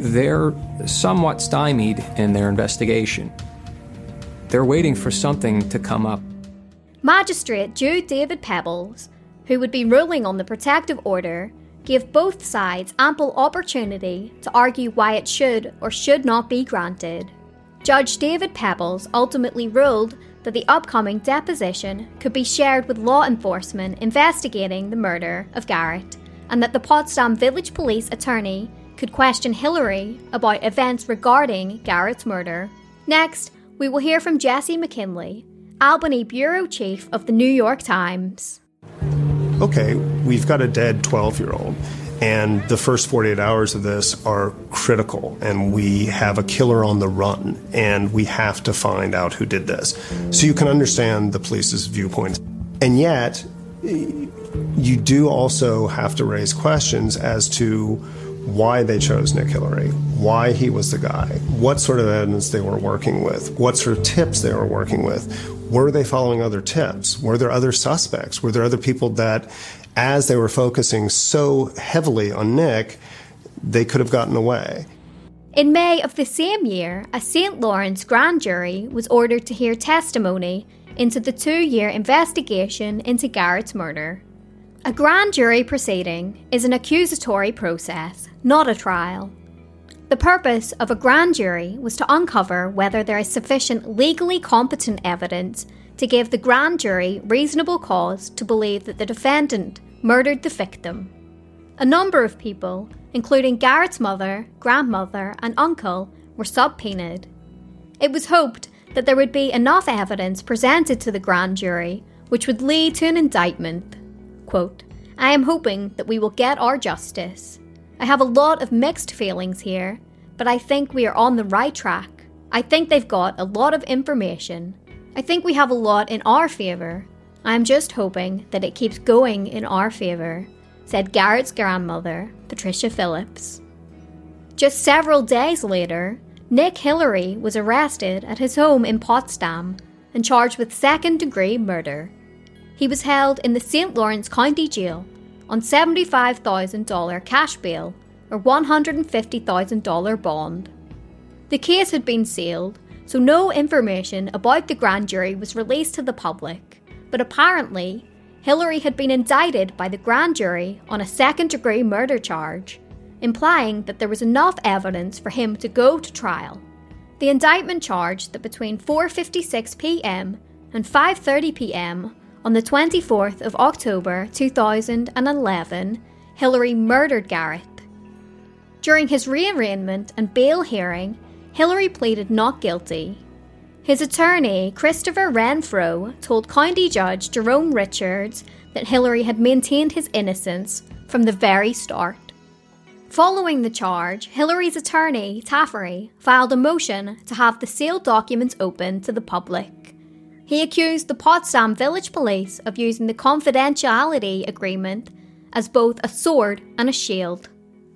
they're somewhat stymied in their investigation. They're waiting for something to come up. Magistrate Jude David Pebbles, who would be ruling on the protective order, gave both sides ample opportunity to argue why it should or should not be granted. Judge David Pebbles ultimately ruled that the upcoming deposition could be shared with law enforcement investigating the murder of Garrett, and that the Potsdam Village Police attorney could question Hillary about events regarding Garrett's murder. Next, we will hear from Jesse McKinley, Albany bureau chief of the New York Times. Okay, we've got a dead twelve-year-old, and the first forty-eight hours of this are critical, and we have a killer on the run, and we have to find out who did this. So you can understand the police's viewpoint. And yet, you do also have to raise questions as to why they chose Nick Hillary, why he was the guy, what sort of evidence they were working with, what sort of tips they were working with. Were they following other tips? Were there other suspects? Were there other people that, as they were focusing so heavily on Nick, they could have gotten away? In May of the same year, a Saint Lawrence grand jury was ordered to hear testimony into the two-year investigation into Garrett's murder. A grand jury proceeding is an accusatory process, not a trial. The purpose of a grand jury was to uncover whether there is sufficient legally competent evidence to give the grand jury reasonable cause to believe that the defendant murdered the victim. A number of people, including Garrett's mother, grandmother, and uncle, were subpoenaed. It was hoped that there would be enough evidence presented to the grand jury which would lead to an indictment. Quote, "I am hoping that we will get our justice. I have a lot of mixed feelings here, but I think we are on the right track. I think they've got a lot of information. I think we have a lot in our favour. I am just hoping that it keeps going in our favour," said Garrett's grandmother, Patricia Phillips. Just several days later, Nick Hillary was arrested at his home in Potsdam and charged with second-degree murder. He was held in the Saint Lawrence County Jail on seventy-five thousand dollars cash bail or one hundred fifty thousand dollars bond. The case had been sealed, so no information about the grand jury was released to the public, but apparently Hillary had been indicted by the grand jury on a second-degree murder charge, implying that there was enough evidence for him to go to trial. The indictment charged that between four fifty-six p.m. and five thirty p.m. on the twenty-fourth of October two thousand eleven, Hillary murdered Garrett. During his rearraignment and bail hearing, Hillary pleaded not guilty. His attorney, Christopher Renfro, told County Judge Jerome Richards that Hillary had maintained his innocence from the very start. Following the charge, Hillary's attorney, Taffery, filed a motion to have the sealed documents open to the public. He accused the Potsdam Village Police of using the confidentiality agreement as both a sword and a shield.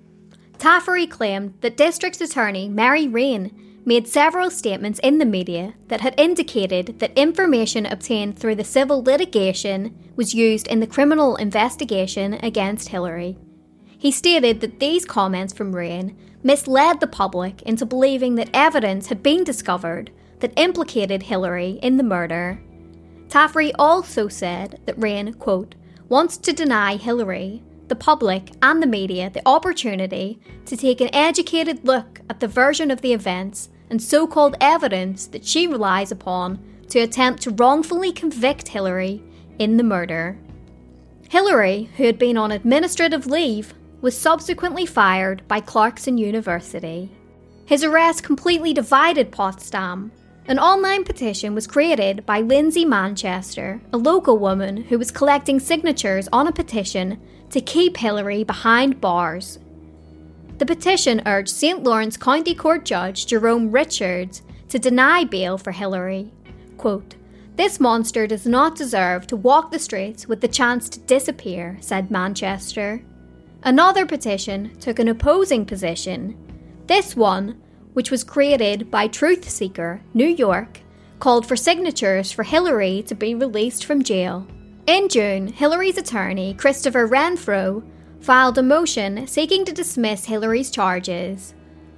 Taffery claimed that District Attorney Mary Rain made several statements in the media that had indicated that information obtained through the civil litigation was used in the criminal investigation against Hillary. He stated that these comments from Rain misled the public into believing that evidence had been discovered that implicated Hillary in the murder. Taffery also said that Rain, quote, wants to deny Hillary, the public and the media the opportunity to take an educated look at the version of the events and so-called evidence that she relies upon to attempt to wrongfully convict Hillary in the murder. Hillary, who had been on administrative leave, was subsequently fired by Clarkson University. His arrest completely divided Potsdam. An online petition was created by Lindsay Manchester, a local woman who was collecting signatures on a petition to keep Hillary behind bars. The petition urged Saint Lawrence County Court Judge Jerome Richards to deny bail for Hillary. Quote, "This monster does not deserve to walk the streets with the chance to disappear," said Manchester. Another petition took an opposing position. This one, which was created by Truth Seeker, New York, called for signatures for Hillary to be released from jail. In June, Hillary's attorney, Christopher Renfro, filed a motion seeking to dismiss Hillary's charges.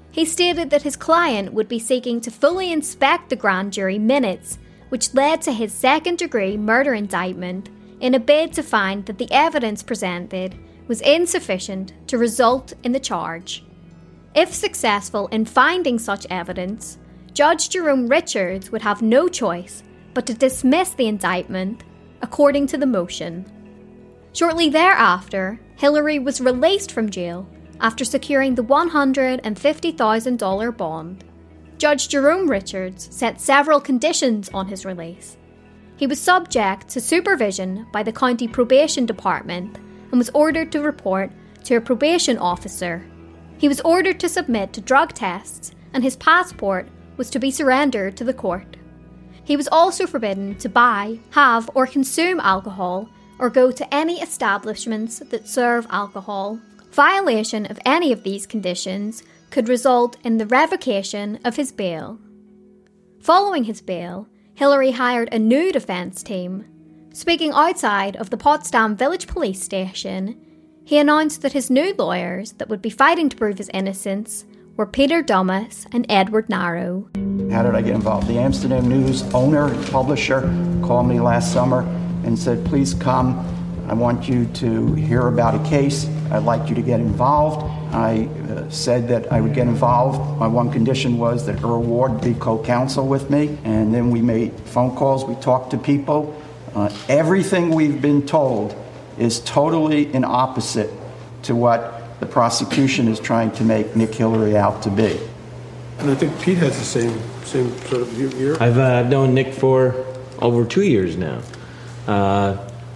He stated that his client would be seeking to fully inspect the grand jury minutes, which led to his second-degree murder indictment, in a bid to find that the evidence presented was insufficient to result in the charge. If successful in finding such evidence, Judge Jerome Richards would have no choice but to dismiss the indictment according to the motion. Shortly thereafter, Hillary was released from jail after securing the one hundred fifty thousand dollars bond. Judge Jerome Richards set several conditions on his release. He was subject to supervision by the County Probation Department and was ordered to report to a probation officer. He was ordered to submit to drug tests, and his passport was to be surrendered to the court. He was also forbidden to buy, have, or consume alcohol or go to any establishments that serve alcohol. Violation of any of these conditions could result in the revocation of his bail. Following his bail, Hillary hired a new defence team. Speaking outside of the Potsdam Village Police Station, he announced that his new lawyers that would be fighting to prove his innocence were Peter Dumas and Edward Narrow. How did I get involved? The Amsterdam News owner, publisher, called me last summer and said, please come. I want you to hear about a case. I'd like you to get involved. I uh, said that I would get involved. My one condition was that Earl Ward would be co-counsel with me. And then we made phone calls. We talked to people. Uh, everything we've been told is totally in opposite to what the prosecution is trying to make Nick Hillary out to be. And I think Pete has the same same sort of view here. I've uh, known Nick for over two years now. Uh,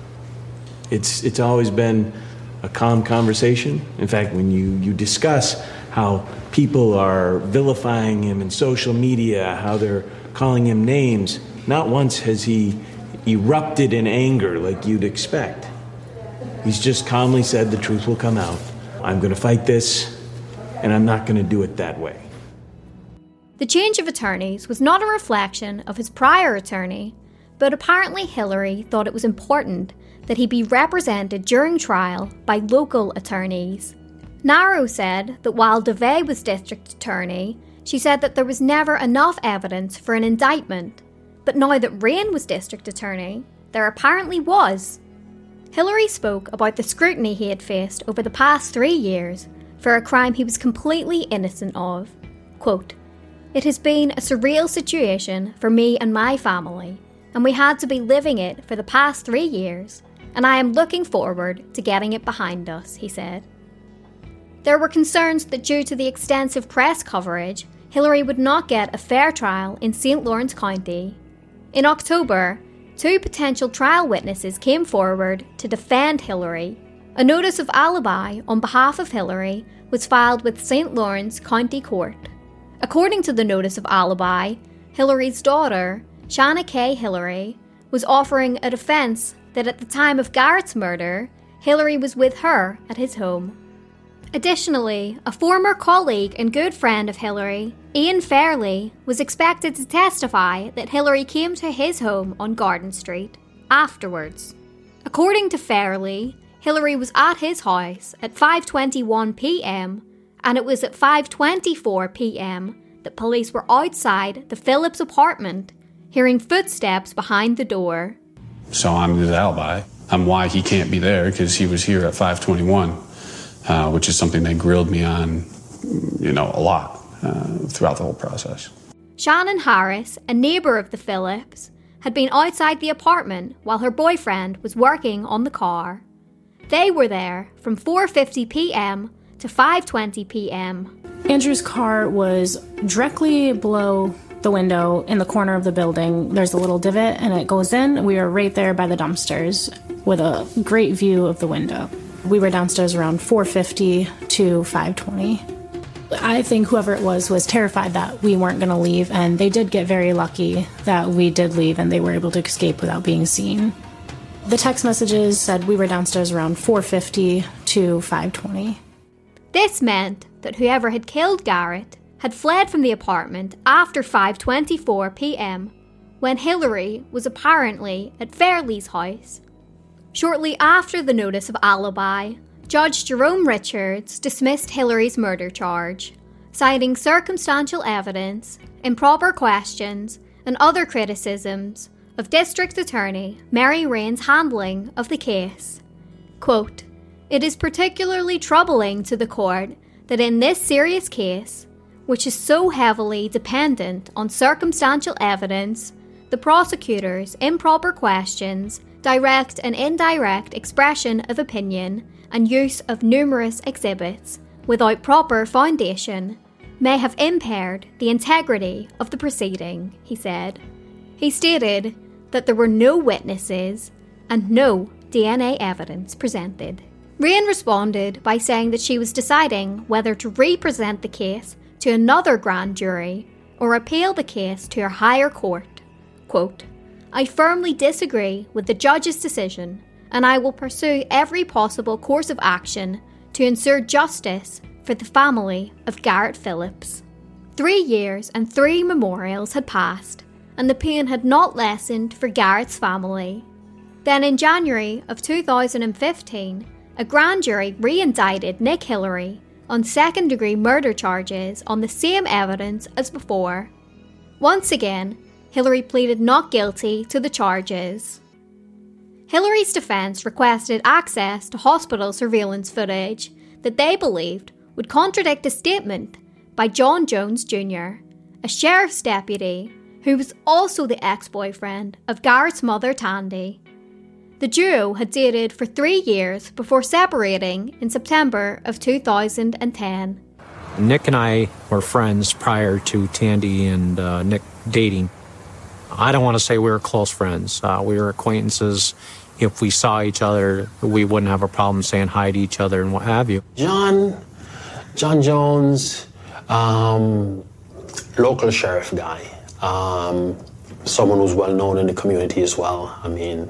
it's it's always been a calm conversation. In fact, when you, you discuss how people are vilifying him in social media, how they're calling him names, not once has he erupted in anger like you'd expect. He's just calmly said the truth will come out. I'm going to fight this, and I'm not going to do it that way. The change of attorneys was not a reflection of his prior attorney, but apparently Hillary thought it was important that he be represented during trial by local attorneys. Narrow said that while DeVay was district attorney, she said that there was never enough evidence for an indictment, but now that Rain was district attorney, there apparently was. Hillary spoke about the scrutiny he had faced over the past three years for a crime he was completely innocent of. Quote, "It has been a surreal situation for me and my family, and we had to be living it for the past three years, and I am looking forward to getting it behind us," he said. There were concerns that due to the extensive press coverage, Hillary would not get a fair trial in Saint Lawrence County. In October, two potential trial witnesses came forward to defend Hillary. A notice of alibi on behalf of Hillary was filed with Saint Lawrence County Court. According to the notice of alibi, Hillary's daughter, Shanna K. Hillary, was offering a defence that at the time of Garrett's murder, Hillary was with her at his home. Additionally, a former colleague and good friend of Hillary, Ian Fairley, was expected to testify that Hillary came to his home on Garden Street afterwards. According to Fairley, Hillary was at his house at five twenty-one p.m. and it was at five twenty-four p.m. that police were outside the Phillips apartment, hearing footsteps behind the door. So I'm his alibi. I'm why he can't be there, because he was here at five twenty-one, uh, which is something they grilled me on, you know, a lot uh, throughout the whole process. Shannon Harris, a neighbour of the Phillips, had been outside the apartment while her boyfriend was working on the car. They were there from four fifty p.m. to five twenty p.m. Andrew's car was directly below the window in the corner of the building. There's a little divot and it goes in. We were right there by the dumpsters with a great view of the window. We were downstairs around four fifty to five twenty. I think whoever it was was terrified that we weren't going to leave, and they did get very lucky that we did leave and they were able to escape without being seen. The text messages said we were downstairs around four fifty to five twenty. This meant that whoever had killed Garrett had fled from the apartment after five twenty-four p.m. when Hillary was apparently at Fairley's house. Shortly after the notice of alibi, Judge Jerome Richards dismissed Hillary's murder charge. citing circumstantial evidence, improper questions, and other criticisms of District Attorney Mary Rain's handling of the case. Quote, "It is particularly troubling to the court that in this serious case, which is so heavily dependent on circumstantial evidence, the prosecutor's improper questions, direct and indirect expression of opinion, and use of numerous exhibits without proper foundation may have impaired the integrity of the proceeding," he said. He stated that there were no witnesses and no D N A evidence presented. Rain responded by saying that she was deciding whether to re-present the case to another grand jury or appeal the case to a higher court. Quote, "I firmly disagree with the judge's decision, and I will pursue every possible course of action to ensure justice for the family of Garrett Phillips." Three years and three memorials had passed, and the pain had not lessened for Garrett's family. Then in January of two thousand fifteen, a grand jury re-indicted Nick Hillary on second-degree murder charges on the same evidence as before. Once again, Hillary pleaded not guilty to the charges. Hillary's defense requested access to hospital surveillance footage that they believed would contradict a statement by John Jones Junior, a sheriff's deputy who was also the ex-boyfriend of Garrett's mother, Tandy. The duo had dated for three years before separating in September of two thousand ten. Nick and I were friends prior to Tandy and uh, Nick dating. I don't want to say we were close friends. Uh, we were acquaintances. If we saw each other, we wouldn't have a problem saying hi to each other and what have you. John, John Jones, um, local sheriff guy. Um, someone who's well known in the community as well. I mean,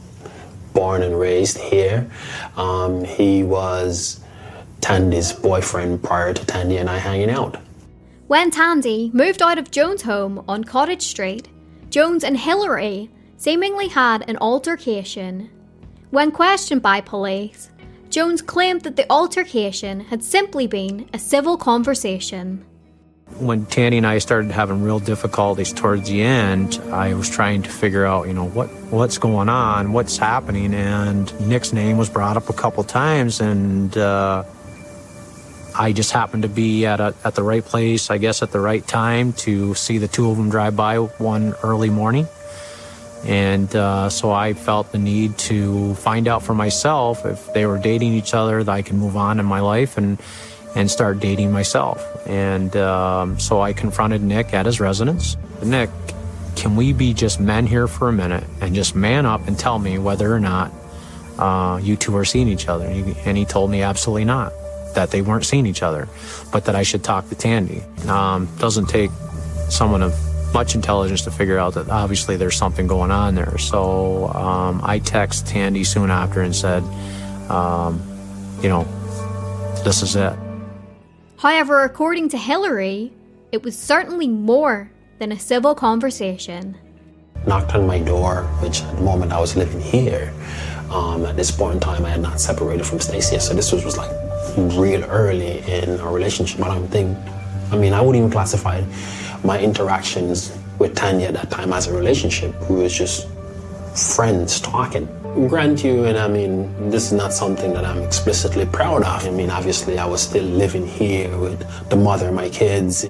born and raised here. Um, he was Tandy's boyfriend prior to Tandy and I hanging out. When Tandy moved out of Jones' home on Cottage Street, Jones and Hillary seemingly had an altercation. When questioned by police, Jones claimed that the altercation had simply been a civil conversation. When Tandy and I started having real difficulties towards the end, I was trying to figure out, you know, what what's going on, what's happening, and Nick's name was brought up a couple times, and uh, I just happened to be at a, at the right place, I guess, at the right time to see the two of them drive by one early morning. And uh, so I felt the need to find out for myself if they were dating each other, that I can move on in my life and and start dating myself. And um, so I confronted Nick at his residence. Nick, can we be just men here for a minute and just man up and tell me whether or not uh, you two are seeing each other? And he, and he told me absolutely not, that they weren't seeing each other, but that I should talk to Tandy. Um, doesn't take someone of much intelligence to figure out that obviously there's something going on there. So um, I texted Tandy soon after and said, um, you know, this is it. However, according to Hillary, it was certainly more than a civil conversation. Knocked on my door, which at the moment I was living here. Um, at this point in time, I had not separated from Stacey, so this was, was like real early in our relationship. I don't think, I mean, I wouldn't even classify my interactions with Tanya at that time as a relationship. We was just friends talking. Grant you, and I mean, this is not something that I'm explicitly proud of. I mean, obviously, I was still living here with the mother of my kids.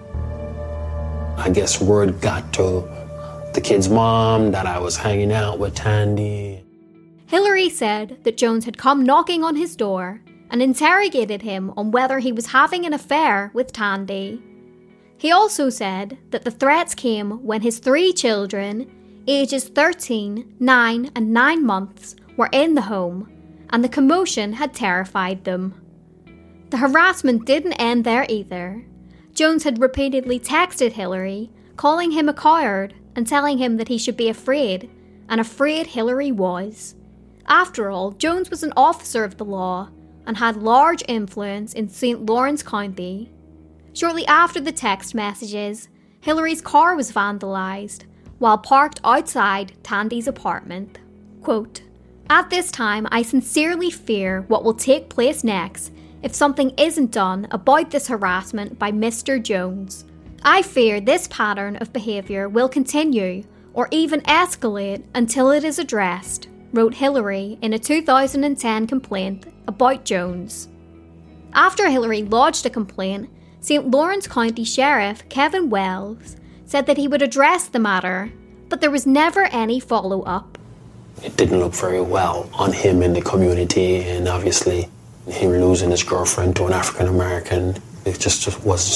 I guess word got to the kid's mom that I was hanging out with Tandy. Hillary said that Jones had come knocking on his door and interrogated him on whether he was having an affair with Tandy. He also said that the threats came when his three children, ages thirteen, nine, and nine months, were in the home, and the commotion had terrified them. The harassment didn't end there either. Jones had repeatedly texted Hillary, calling him a coward and telling him that he should be afraid, and afraid Hillary was. After all, Jones was an officer of the law and had large influence in Saint Lawrence County. Shortly after the text messages, Hillary's car was vandalized while parked outside Tandy's apartment. Quote, "At this time, I sincerely fear what will take place next if something isn't done about this harassment by Mister Jones. I fear this pattern of behaviour will continue or even escalate until it is addressed, wrote Hillary in a two thousand ten complaint about Jones. After Hillary lodged a complaint, Saint Lawrence County Sheriff Kevin Wells said that he would address the matter, but there was never any follow-up. It didn't look very well on him in the community, and obviously him losing his girlfriend to an African American, it just, just was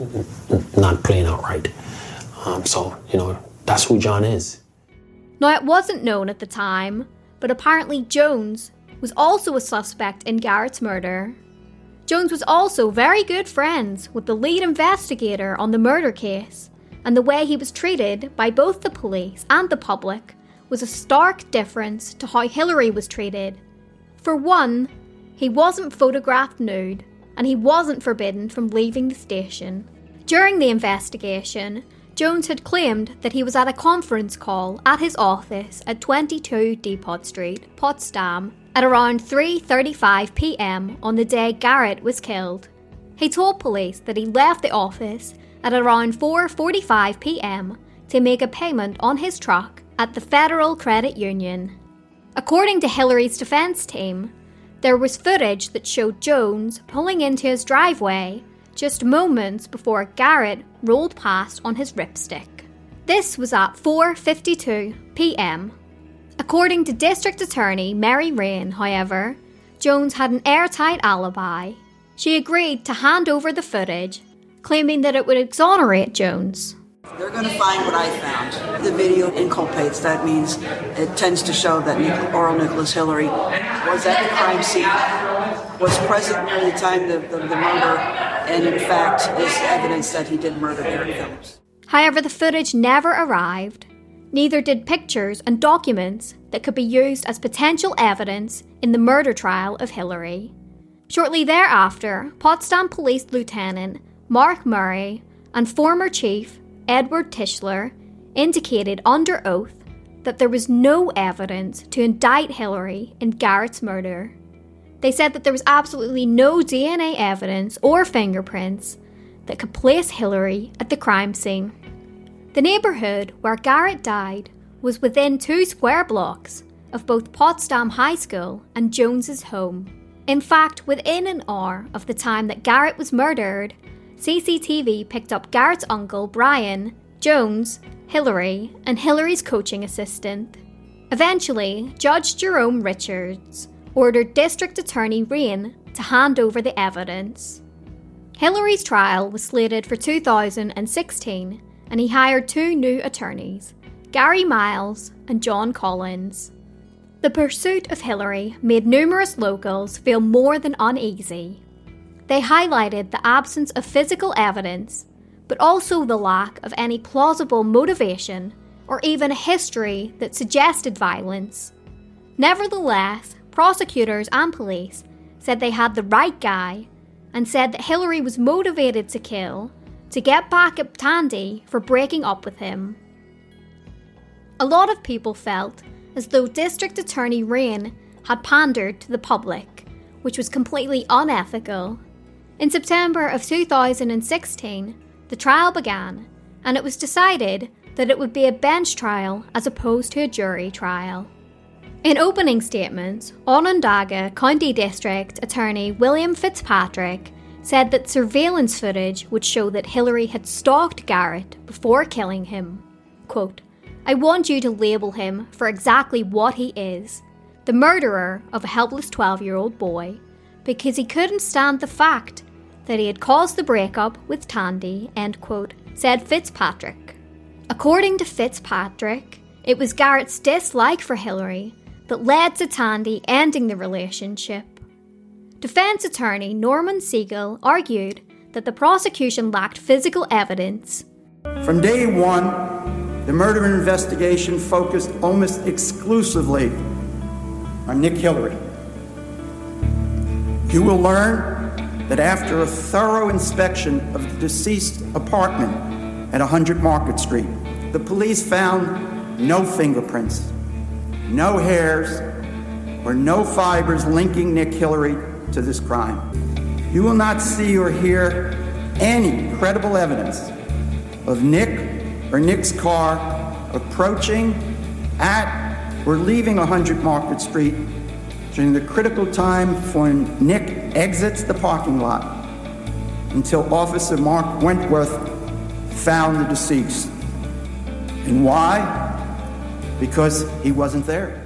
just not playing out right. Um, so, you know, that's who John is. Now, it wasn't known at the time, but apparently Jones was also a suspect in Garrett's murder. Jones was also very good friends with the lead investigator on the murder case, and the way he was treated by both the police and the public was a stark difference to how Hillary was treated. For one, he wasn't photographed nude, and he wasn't forbidden from leaving the station. During the investigation, Jones had claimed that he was at a conference call at his office at twenty-two Depot Street, Potsdam, at around three thirty-five p.m. on the day Garrett was killed. He told police that he left the office at around four forty-five p.m. to make a payment on his truck at the Federal Credit Union. According to Hillary's defense team, there was footage that showed Jones pulling into his driveway just moments before Garrett rolled past on his ripstick. This was at four fifty-two p.m. According to District Attorney Mary Rain, however, Jones had an airtight alibi. She agreed to hand over the footage, claiming that it would exonerate Jones. They're going to find what I found. The video inculpates. That means it tends to show that Nic- Oral Nicholas Hillary was at the crime scene, was present during the time of the, the, the murder, and in fact is evidence that he did murder Garrett Phillips. However, the footage never arrived. Neither did pictures and documents that could be used as potential evidence in the murder trial of Hillary. Shortly thereafter, Potsdam Police Lieutenant Mark Murray and former Chief Edward Tischler indicated under oath that there was no evidence to indict Hillary in Garrett's murder. They said that there was absolutely no D N A evidence or fingerprints that could place Hillary at the crime scene. The neighbourhood where Garrett died was within two square blocks of both Potsdam High School and Jones's home. In fact, within an hour of the time that Garrett was murdered, C C T V picked up Garrett's uncle Brian, Jones, Hillary, and Hillary's coaching assistant. Eventually, Judge Jerome Richards ordered District Attorney Rain to hand over the evidence. Hillary's trial was slated for two thousand sixteen, and he hired two new attorneys, Gary Miles and John Collins. The pursuit of Hillary made numerous locals feel more than uneasy. They highlighted the absence of physical evidence, but also the lack of any plausible motivation or even a history that suggested violence. Nevertheless, prosecutors and police said they had the right guy and said that Hillary was motivated to kill to get back at Tandy for breaking up with him. A lot of people felt as though District Attorney Rain had pandered to the public, which was completely unethical. In September of two thousand sixteen, the trial began, and it was decided that it would be a bench trial as opposed to a jury trial. In opening statements, Onondaga County District Attorney William Fitzpatrick said that surveillance footage would show that Hillary had stalked Garrett before killing him. Quote, "I want you to label him for exactly what he is, the murderer of a helpless twelve-year-old boy, because he couldn't stand the fact that he had caused the breakup with Tandy," end quote, said Fitzpatrick. According to Fitzpatrick, it was Garrett's dislike for Hillary that led to Tandy ending the relationship. Defense attorney Norman Siegel argued that the prosecution lacked physical evidence. From day one, the murder investigation focused almost exclusively on Nick Hillary. You will learn that after a thorough inspection of the deceased's apartment at one hundred Market Street, the police found no fingerprints, no hairs, or no fibers linking Nick Hillary to this crime. you will not see or hear any credible evidence of Nick or Nick's car approaching at or leaving one hundred Market Street during the critical time when Nick exits the parking lot until Officer Mark Wentworth found the deceased. And why? Because he wasn't there.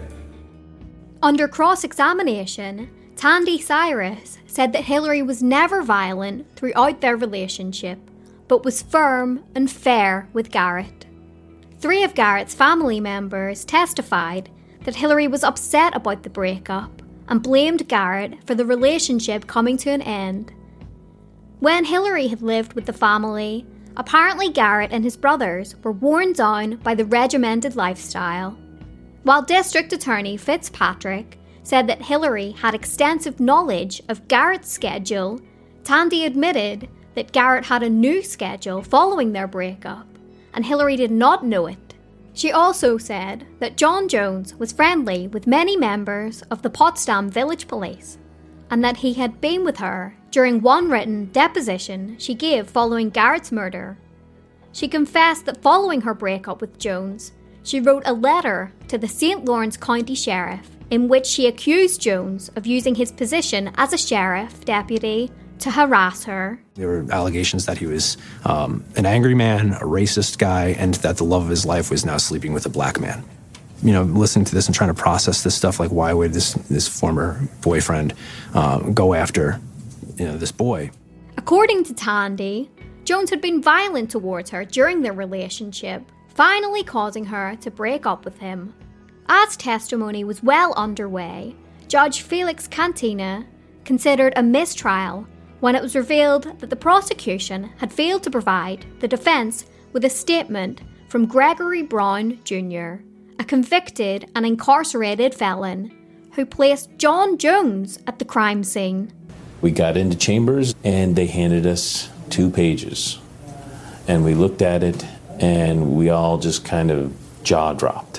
Under cross-examination, Tandy Cyrus said that Hillary was never violent throughout their relationship, but was firm and fair with Garrett. Three of Garrett's family members testified that Hillary was upset about the breakup and blamed Garrett for the relationship coming to an end. When Hillary had lived with the family, apparently Garrett and his brothers were worn down by the regimented lifestyle. While District Attorney Fitzpatrick said that Hillary had extensive knowledge of Garrett's schedule, Tandy admitted that Garrett had a new schedule following their breakup, and Hillary did not know it. She also said that John Jones was friendly with many members of the Potsdam Village Police, and that he had been with her during one written deposition she gave following Garrett's murder. She confessed that following her breakup with Jones, she wrote a letter to the Saint Lawrence County Sheriff in which she accused Jones of using his position as a sheriff deputy to harass her. There were allegations that he was um, an angry man, a racist guy, and that the love of his life was now sleeping with a black man. You know, listening to this and trying to process this stuff, like why would this this former boyfriend uh, go after, you know, this boy? According to Tandy, Jones had been violent towards her during their relationship, finally causing her to break up with him. As testimony was well underway, Judge Felix Cantina considered a mistrial when it was revealed that the prosecution had failed to provide the defense with a statement from Gregory Brown Junior, a convicted and incarcerated felon who placed John Jones at the crime scene. We got into chambers and they handed us two pages. And we looked at it and we all just kind of jaw dropped.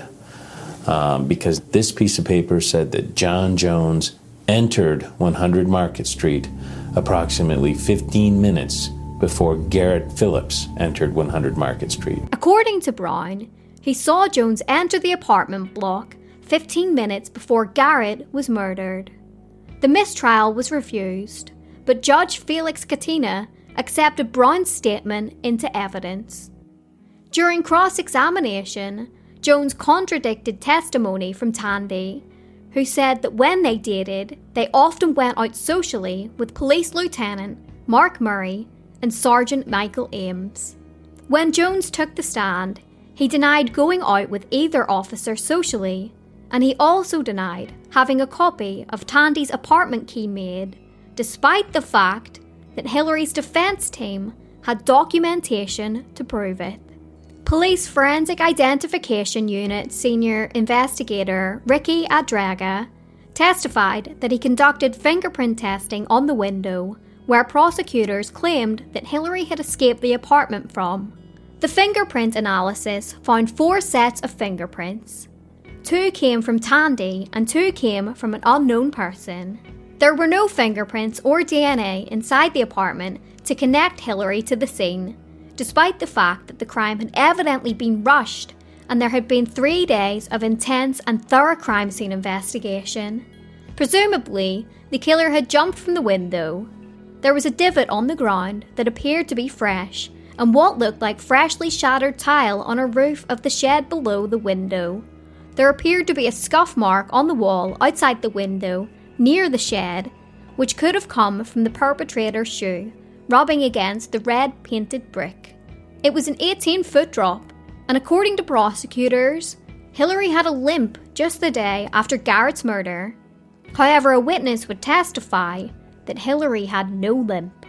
Um, because this piece of paper said that John Jones entered one hundred Market Street approximately fifteen minutes before Garrett Phillips entered one hundred Market Street. According to Brown, he saw Jones enter the apartment block fifteen minutes before Garrett was murdered. The mistrial was refused, but Judge Felix Cantina accepted Brown's statement into evidence. During cross-examination, Jones contradicted testimony from Tandy, who said that when they dated, they often went out socially with Police Lieutenant Mark Murray and Sergeant Michael Ames. When Jones took the stand, he denied going out with either officer socially, and he also denied having a copy of Tandy's apartment key made, despite the fact that Hillary's defense team had documentation to prove it. Police Forensic Identification Unit Senior Investigator Ricky Adraga testified that he conducted fingerprint testing on the window where prosecutors claimed that Hillary had escaped the apartment from. The fingerprint analysis found four sets of fingerprints. Two came from Tandy and two came from an unknown person. There were no fingerprints or D N A inside the apartment to connect Hillary to the scene, despite the fact that the crime had evidently been rushed and there had been three days of intense and thorough crime scene investigation. Presumably, the killer had jumped from the window. There was a divot on the ground that appeared to be fresh, and what looked like freshly shattered tile on a roof of the shed below the window. There appeared to be a scuff mark on the wall outside the window, near the shed, which could have come from the perpetrator's shoe, rubbing against the red painted brick. It was an eighteen-foot drop, and according to prosecutors, Hillary had a limp just the day after Garrett's murder. However, a witness would testify that Hillary had no limp.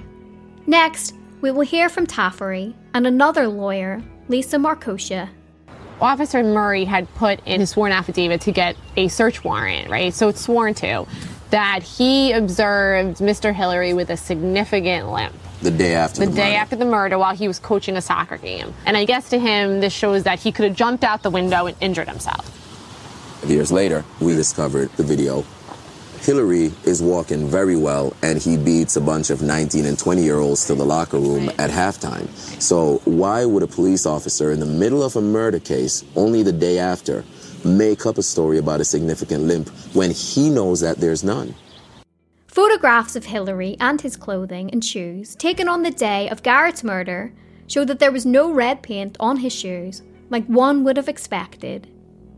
Next, we will hear from Taffery and another lawyer, Lisa Marcosia. Officer Murray had put in his sworn affidavit to get a search warrant, right? So it's sworn to, that he observed Mister Hillary with a significant limp. The day after the, the day murder. after the murder while he was coaching a soccer game. And I guess to him, this shows that he could have jumped out the window and injured himself. Years later, we discovered the video Hillary is walking very well, and he beats a bunch of nineteen and twenty-year-olds to the locker room at halftime. So why would a police officer in the middle of a murder case, only the day after, make up a story about a significant limp when he knows that there's none? Photographs of Hillary and his clothing and shoes taken on the day of Garrett's murder show that there was no red paint on his shoes, like one would have expected.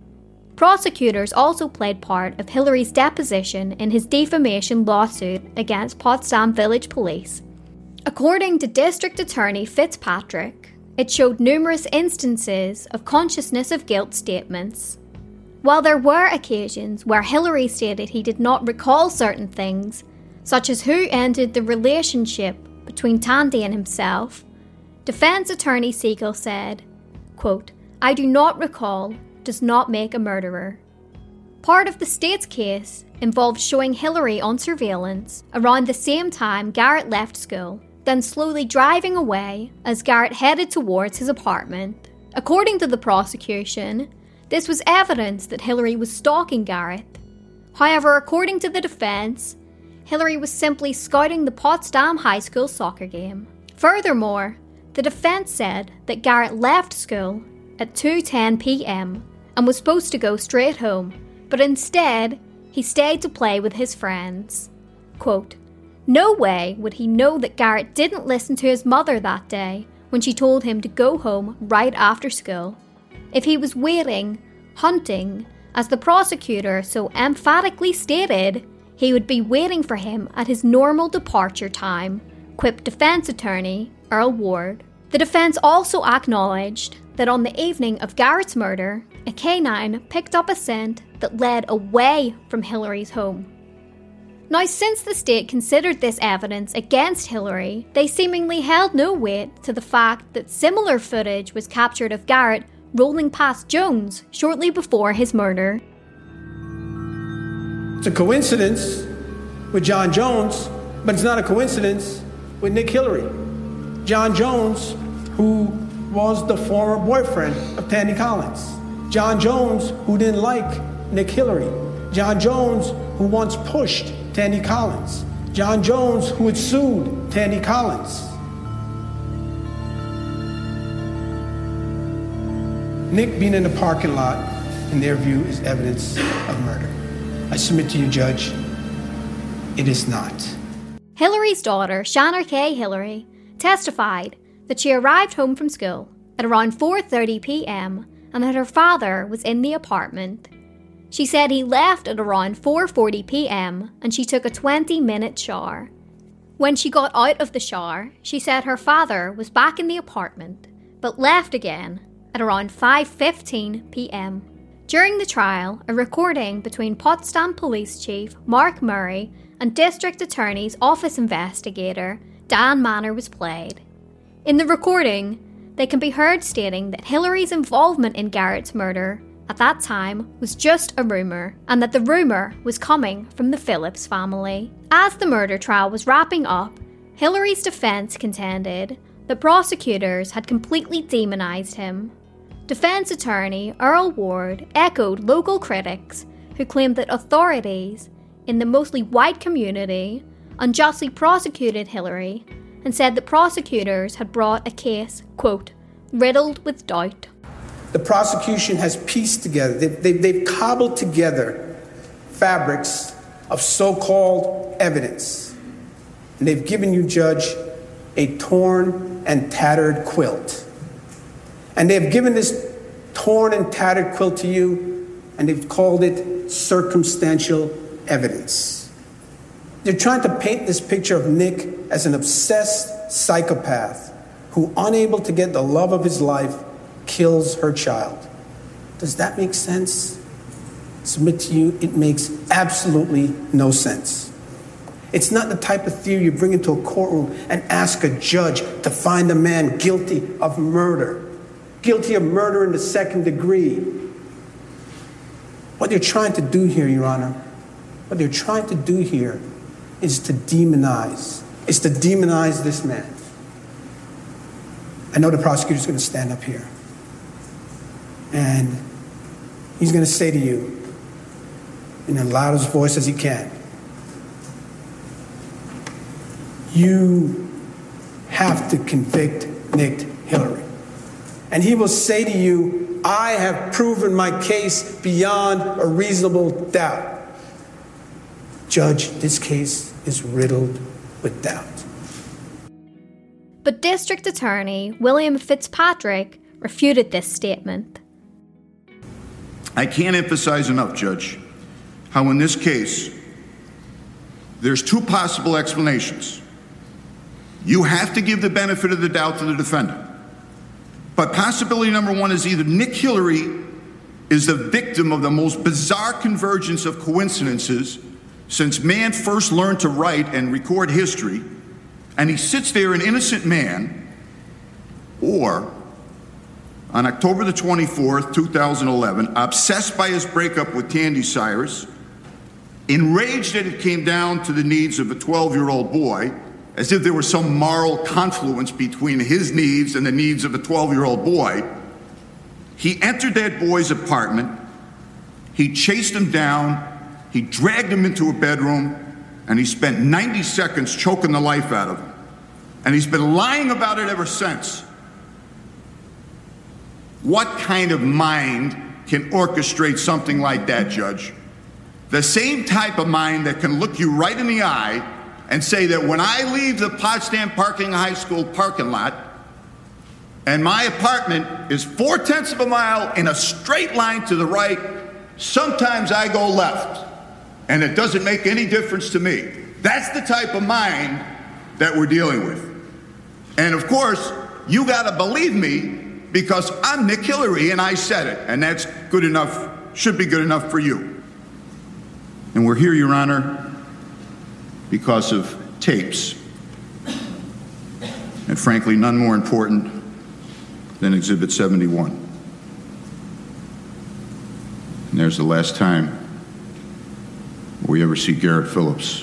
Prosecutors also played part of Hillary's deposition in his defamation lawsuit against Potsdam Village Police. According to District Attorney Fitzpatrick, it showed numerous instances of consciousness of guilt statements. While there were occasions where Hillary stated he did not recall certain things, such as who ended the relationship between Tandy and himself, defense attorney Siegel said, quote, "I do not recall does not make a murderer." Part of the state's case involved showing Hillary on surveillance around the same time Garrett left school, then slowly driving away as Garrett headed towards his apartment. According to the prosecution, this was evidence that Hillary was stalking Garrett. However, according to the defense, Hillary was simply scouting the Potsdam High School soccer game. Furthermore, the defense said that Garrett left school at two ten p.m. and was supposed to go straight home, but instead, he stayed to play with his friends. Quote, "No way would he know that Garrett didn't listen to his mother that day when she told him to go home right after school. If he was waiting, hunting, as the prosecutor so emphatically stated, he would be waiting for him at his normal departure time," quipped defense attorney Earl Ward. The defense also acknowledged that on the evening of Garrett's murder, a canine picked up a scent that led away from Hillary's home. Now, since the state considered this evidence against Hillary, they seemingly held no weight to the fact that similar footage was captured of Garrett rolling past Jones shortly before his murder. It's a coincidence with John Jones, but it's not a coincidence with Nick Hillary. John Jones, who was the former boyfriend of Tandy Collins. John Jones, who didn't like Nick Hillary. John Jones, who once pushed Tandy Collins. John Jones, who had sued Tandy Collins. Nick being in the parking lot, in their view, is evidence of murder. I submit to you, Judge, it is not. Hillary's daughter, Shanna K. Hillary, testified that she arrived home from school at around four thirty p.m. and that her father was in the apartment. She said he left at around four forty p.m. and she took a twenty-minute shower. When she got out of the shower, she said her father was back in the apartment, but left again at around five fifteen p.m. During the trial, a recording between Potsdam Police Chief Mark Murray and District Attorney's Office investigator Dan Manor was played. In the recording, they can be heard stating that Hillary's involvement in Garrett's murder at that time was just a rumour, and that the rumour was coming from the Phillips family. As the murder trial was wrapping up, Hillary's defence contended that prosecutors had completely demonised him. Defence attorney Earl Ward echoed local critics who claimed that authorities in the mostly white community unjustly prosecuted Hillary and said that prosecutors had brought a case, quote, riddled with doubt. The prosecution has pieced together, they've, they've, they've cobbled together fabrics of so-called evidence. And they've given you, Judge, a torn and tattered quilt. And they've given this torn and tattered quilt to you, and they've called it circumstantial evidence. They're trying to paint this picture of Nick as an obsessed psychopath who, unable to get the love of his life, kills her child. Does that make sense? Submit to you, it makes absolutely no sense. It's not the type of theory you bring into a courtroom and ask a judge to find a man guilty of murder, guilty of murder in the second degree. What they're trying to do here, Your Honor, what they're trying to do here is to demonize, is to demonize this man. I know the prosecutor's going to stand up here, and he's going to say to you in the loudest voice as he can, you have to convict Nick Hillary. And he will say to you, I have proven my case beyond a reasonable doubt. Judge, this case is riddled with doubt. But District Attorney William Fitzpatrick refuted this statement. I can't emphasize enough, Judge, how in this case, there's two possible explanations. You have to give the benefit of the doubt to the defendant. But possibility number one is either Nick Hillary is the victim of the most bizarre convergence of coincidences since man first learned to write and record history, and he sits there an innocent man, or on October the twenty-fourth, two thousand eleven, obsessed by his breakup with Tandy Cyrus, enraged that it came down to the needs of a twelve-year-old boy, as if there was some moral confluence between his needs and the needs of a twelve-year-old boy, he entered that boy's apartment, he chased him down, he dragged him into a bedroom, and he spent ninety seconds choking the life out of him. And he's been lying about it ever since. What kind of mind can orchestrate something like that, Judge? The same type of mind that can look you right in the eye and say that when I leave the Potsdam Parking High School parking lot and my apartment is four-tenths of a mile in a straight line to the right, sometimes I go left, and it doesn't make any difference to me. That's the type of mind that we're dealing with. And of course, you gotta believe me because I'm Nick Hillary and I said it, and that's good enough, should be good enough for you. And we're here, Your Honor, because of tapes. And frankly, none more important than Exhibit seventy-one. And there's the last time we ever see Garrett Phillips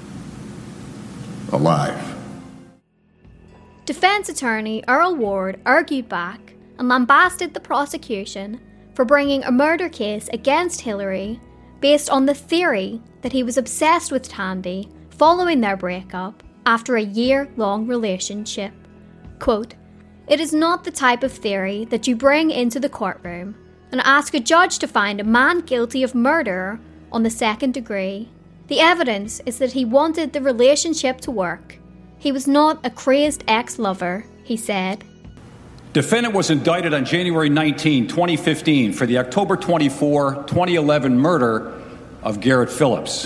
alive. Defense attorney Earl Ward argued back and lambasted the prosecution for bringing a murder case against Hillary based on the theory that he was obsessed with Tandy following their breakup after a year-long relationship. Quote, "It is not the type of theory that you bring into the courtroom and ask a judge to find a man guilty of murder on the second degree. The evidence is that he wanted the relationship to work. He was not a crazed ex-lover," he said. Defendant was indicted on January nineteenth, twenty fifteen for the October twenty-fourth, twenty eleven murder of Garrett Phillips.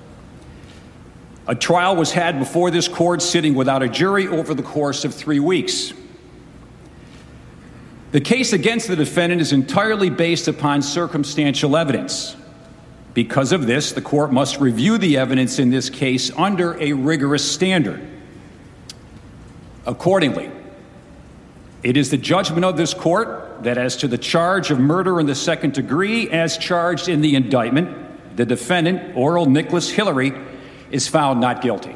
A trial was had before this court, sitting without a jury over the course of three weeks. The case against the defendant is entirely based upon circumstantial evidence. Because of this, the court must review the evidence in this case under a rigorous standard. Accordingly, it is the judgment of this court that as to the charge of murder in the second degree as charged in the indictment, the defendant, Oral Nicholas Hillary, is found not guilty.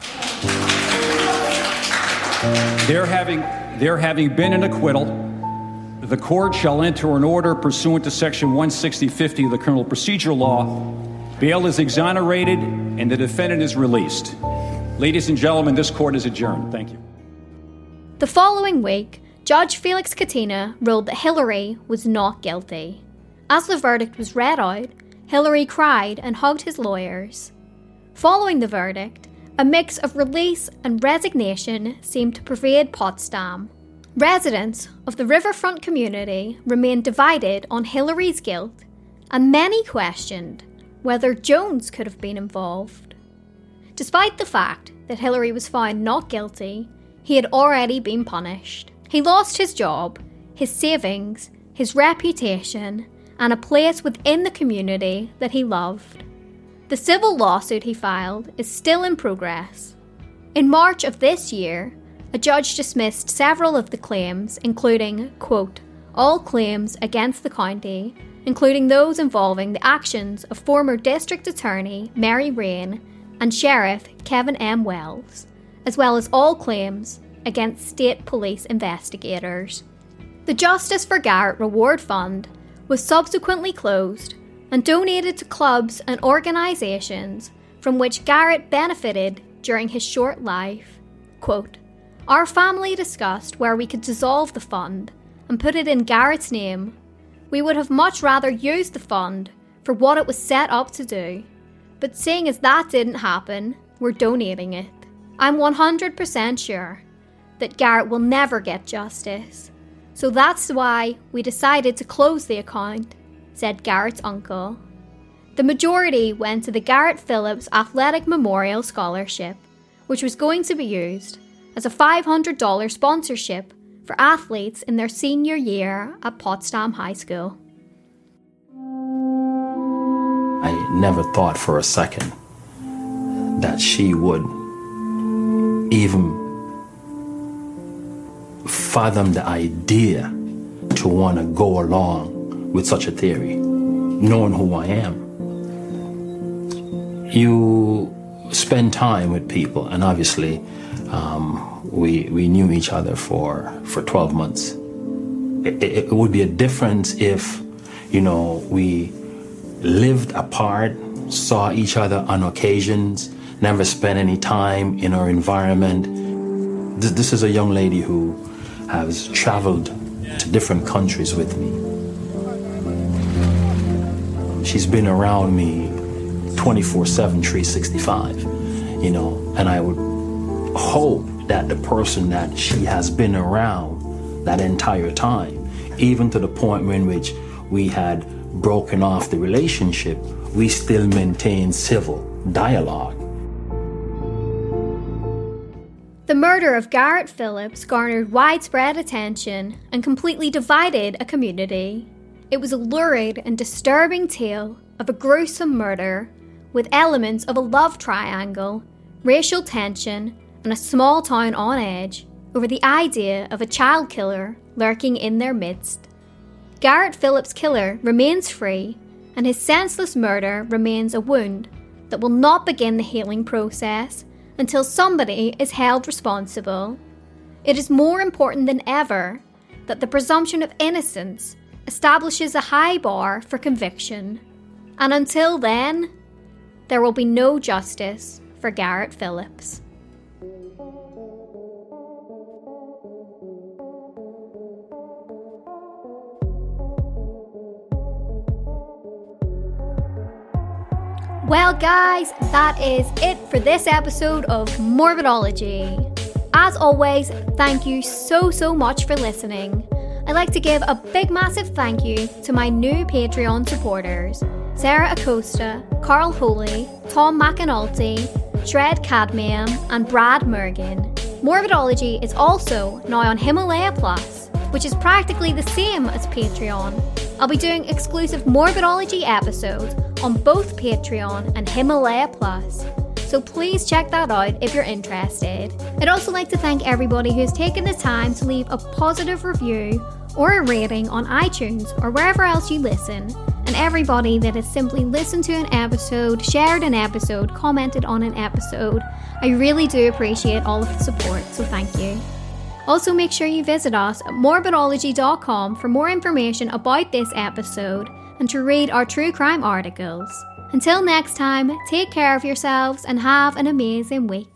There having, there having been an acquittal, the court shall enter an order pursuant to Section one sixty fifty of the Criminal Procedure Law. Bail is exonerated and the defendant is released. Ladies and gentlemen, this court is adjourned. Thank you. The following week, Judge Felix Katina ruled that Hillary was not guilty. As the verdict was read out, Hillary cried and hugged his lawyers. Following the verdict, a mix of release and resignation seemed to pervade Potsdam. Residents of the riverfront community remained divided on Hillary's guilt, and many questioned whether Jones could have been involved. Despite the fact that Hillary was found not guilty, he had already been punished. He lost his job, his savings, his reputation, and a place within the community that he loved. The civil lawsuit he filed is still in progress. In March of this year, a judge dismissed several of the claims, including, quote, all claims against the county, including those involving the actions of former District Attorney Mary Rain and Sheriff Kevin M. Wells, as well as all claims against state police investigators. The Justice for Garrett Reward Fund was subsequently closed and donated to clubs and organisations from which Garrett benefited during his short life, quote, "Our family discussed where we could dissolve the fund and put it in Garrett's name. We would have much rather used the fund for what it was set up to do. But seeing as that didn't happen, we're donating it. I'm one hundred percent sure that Garrett will never get justice. So that's why we decided to close the account," said Garrett's uncle. The majority went to the Garrett Phillips Athletic Memorial Scholarship, which was going to be used as a five hundred dollars sponsorship for athletes in their senior year at Potsdam High School. I never thought for a second that she would even fathom the idea to want to go along with such a theory, knowing who I am. You spend time with people, and obviously um, we we knew each other for, for twelve months. It, it, it would be a difference if, you know, we lived apart, saw each other on occasions, never spent any time in our environment. This, this is a young lady who has traveled to different countries with me. She's been around me twenty-four seven, three sixty-five, you know, and I would hope that the person that she has been around that entire time, even to the point in which we had broken off the relationship, we still maintain civil dialogue. The murder of Garrett Phillips garnered widespread attention and completely divided a community. It was a lurid and disturbing tale of a gruesome murder with elements of a love triangle, racial tension, and a small town on edge over the idea of a child killer lurking in their midst. Garrett Phillips' killer remains free, and his senseless murder remains a wound that will not begin the healing process until somebody is held responsible. It is more important than ever that the presumption of innocence establishes a high bar for conviction. And until then, there will be no justice for Garrett Phillips. Well guys, that is it for this episode of Morbidology. As always, thank you so so much for listening. I'd like to give a big massive thank you to my new Patreon supporters, Sarah Acosta, Carl Hooley, Tom McAnulty, Shred Cadmium, and Brad Mergen. Morbidology is also now on Himalaya Plus, which is practically the same as Patreon. I'll be doing exclusive Morbidology episodes on both Patreon and Himalaya Plus, so please check that out if you're interested. I'd also like to thank everybody who's taken the time to leave a positive review or a rating on iTunes or wherever else you listen, and everybody that has simply listened to an episode, shared an episode, commented on an episode. I really do appreciate all of the support, so thank you. Also, make sure you visit us at morbidology dot com for more information about this episode and to read our true crime articles. Until next time, take care of yourselves and have an amazing week.